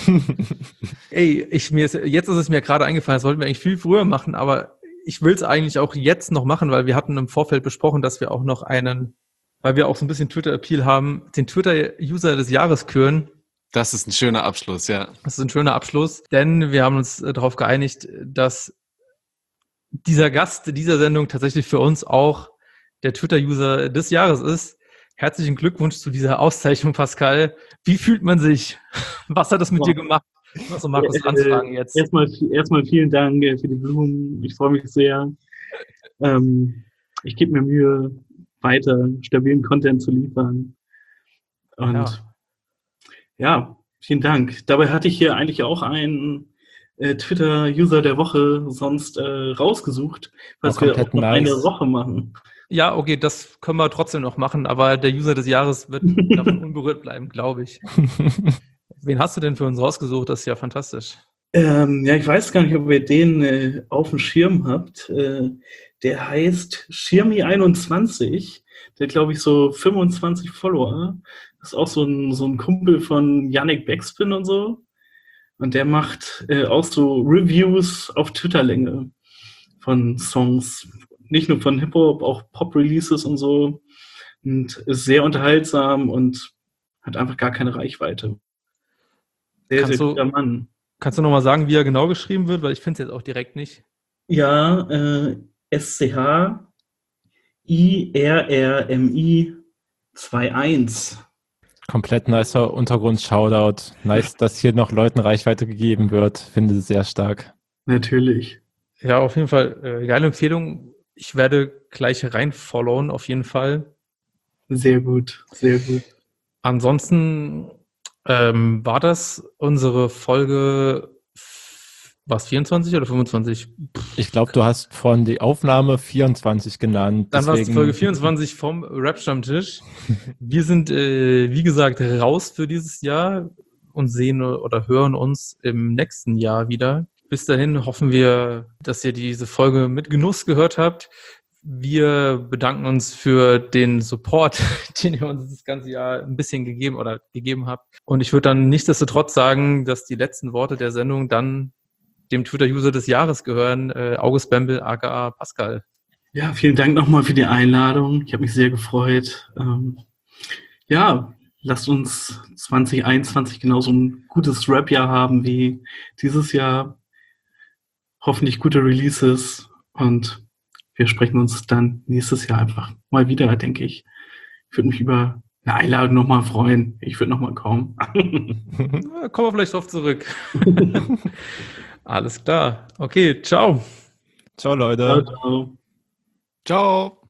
Ey, jetzt ist es mir gerade eingefallen, das wollten wir eigentlich viel früher machen, aber ich will es eigentlich auch jetzt noch machen, weil wir hatten im Vorfeld besprochen, dass wir auch noch weil wir auch so ein bisschen Twitter-Appeal haben, den Twitter-User des Jahres küren. Das ist ein schöner Abschluss, ja. Das ist ein schöner Abschluss, denn wir haben uns darauf geeinigt, dass dieser Gast dieser Sendung tatsächlich für uns auch der Twitter-User des Jahres ist. Herzlichen Glückwunsch zu dieser Auszeichnung, Pascal. Wie fühlt man sich? Was hat das mit dir gemacht? Also Markus anfragen jetzt. Erstmal vielen Dank für die Blumen. Ich freue mich sehr. Ich gebe mir Mühe, weiter stabilen Content zu liefern. Und ja, vielen Dank. Dabei hatte ich hier eigentlich auch einen Twitter-User der Woche sonst rausgesucht, was wir auch noch eine Woche machen. Ja, okay, das können wir trotzdem noch machen, aber der User des Jahres wird davon unberührt bleiben, glaube ich. Wen hast du denn für uns rausgesucht? Das ist ja fantastisch. Ja, ich weiß gar nicht, ob ihr den auf dem Schirm habt. Der heißt Schirmi21. Der hat, glaube ich, so 25 Follower. Das ist auch so ein Kumpel von Yannick Backspin und so. Und der macht auch so Reviews auf Twitter-Länge von Songs. Nicht nur von Hip-Hop, auch Pop-Releases und so. Und ist sehr unterhaltsam und hat einfach gar keine Reichweite. Sehr guter Mann. Kannst du nochmal sagen, wie er genau geschrieben wird? Weil ich finde es jetzt auch direkt nicht. Ja, SCHIRRMI 21. Komplett nicer Untergrund-Shoutout. Nice, dass hier noch Leuten Reichweite gegeben wird. Finde es sehr stark. Natürlich. Ja, auf jeden Fall. Geile Empfehlung. Ich werde gleich rein-followen, auf jeden Fall. Sehr gut, sehr gut. Ansonsten war das unsere Folge, was, 24 oder 25? Ich glaube, du hast vorhin die Aufnahme 24 genannt. Dann war es Folge 24 vom Rap-Stammtisch. Wir sind, wie gesagt, raus für dieses Jahr und sehen oder hören uns im nächsten Jahr wieder. Bis dahin hoffen wir, dass ihr diese Folge mit Genuss gehört habt. Wir bedanken uns für den Support, den ihr uns das ganze Jahr ein bisschen gegeben habt. Und ich würde dann nichtsdestotrotz sagen, dass die letzten Worte der Sendung dann dem Twitter-User des Jahres gehören, August Bembel, aka Pascal. Ja, vielen Dank nochmal für die Einladung. Ich habe mich sehr gefreut. Lasst uns 2021 genauso ein gutes Rap-Jahr haben wie dieses Jahr. Hoffentlich gute Releases und wir sprechen uns dann nächstes Jahr einfach mal wieder, denke ich. Ich würde mich über eine Einladung nochmal freuen. Ich würde nochmal kommen. Kommen wir vielleicht drauf zurück. Alles klar. Okay, ciao. Ciao, Leute. Ciao. Ciao.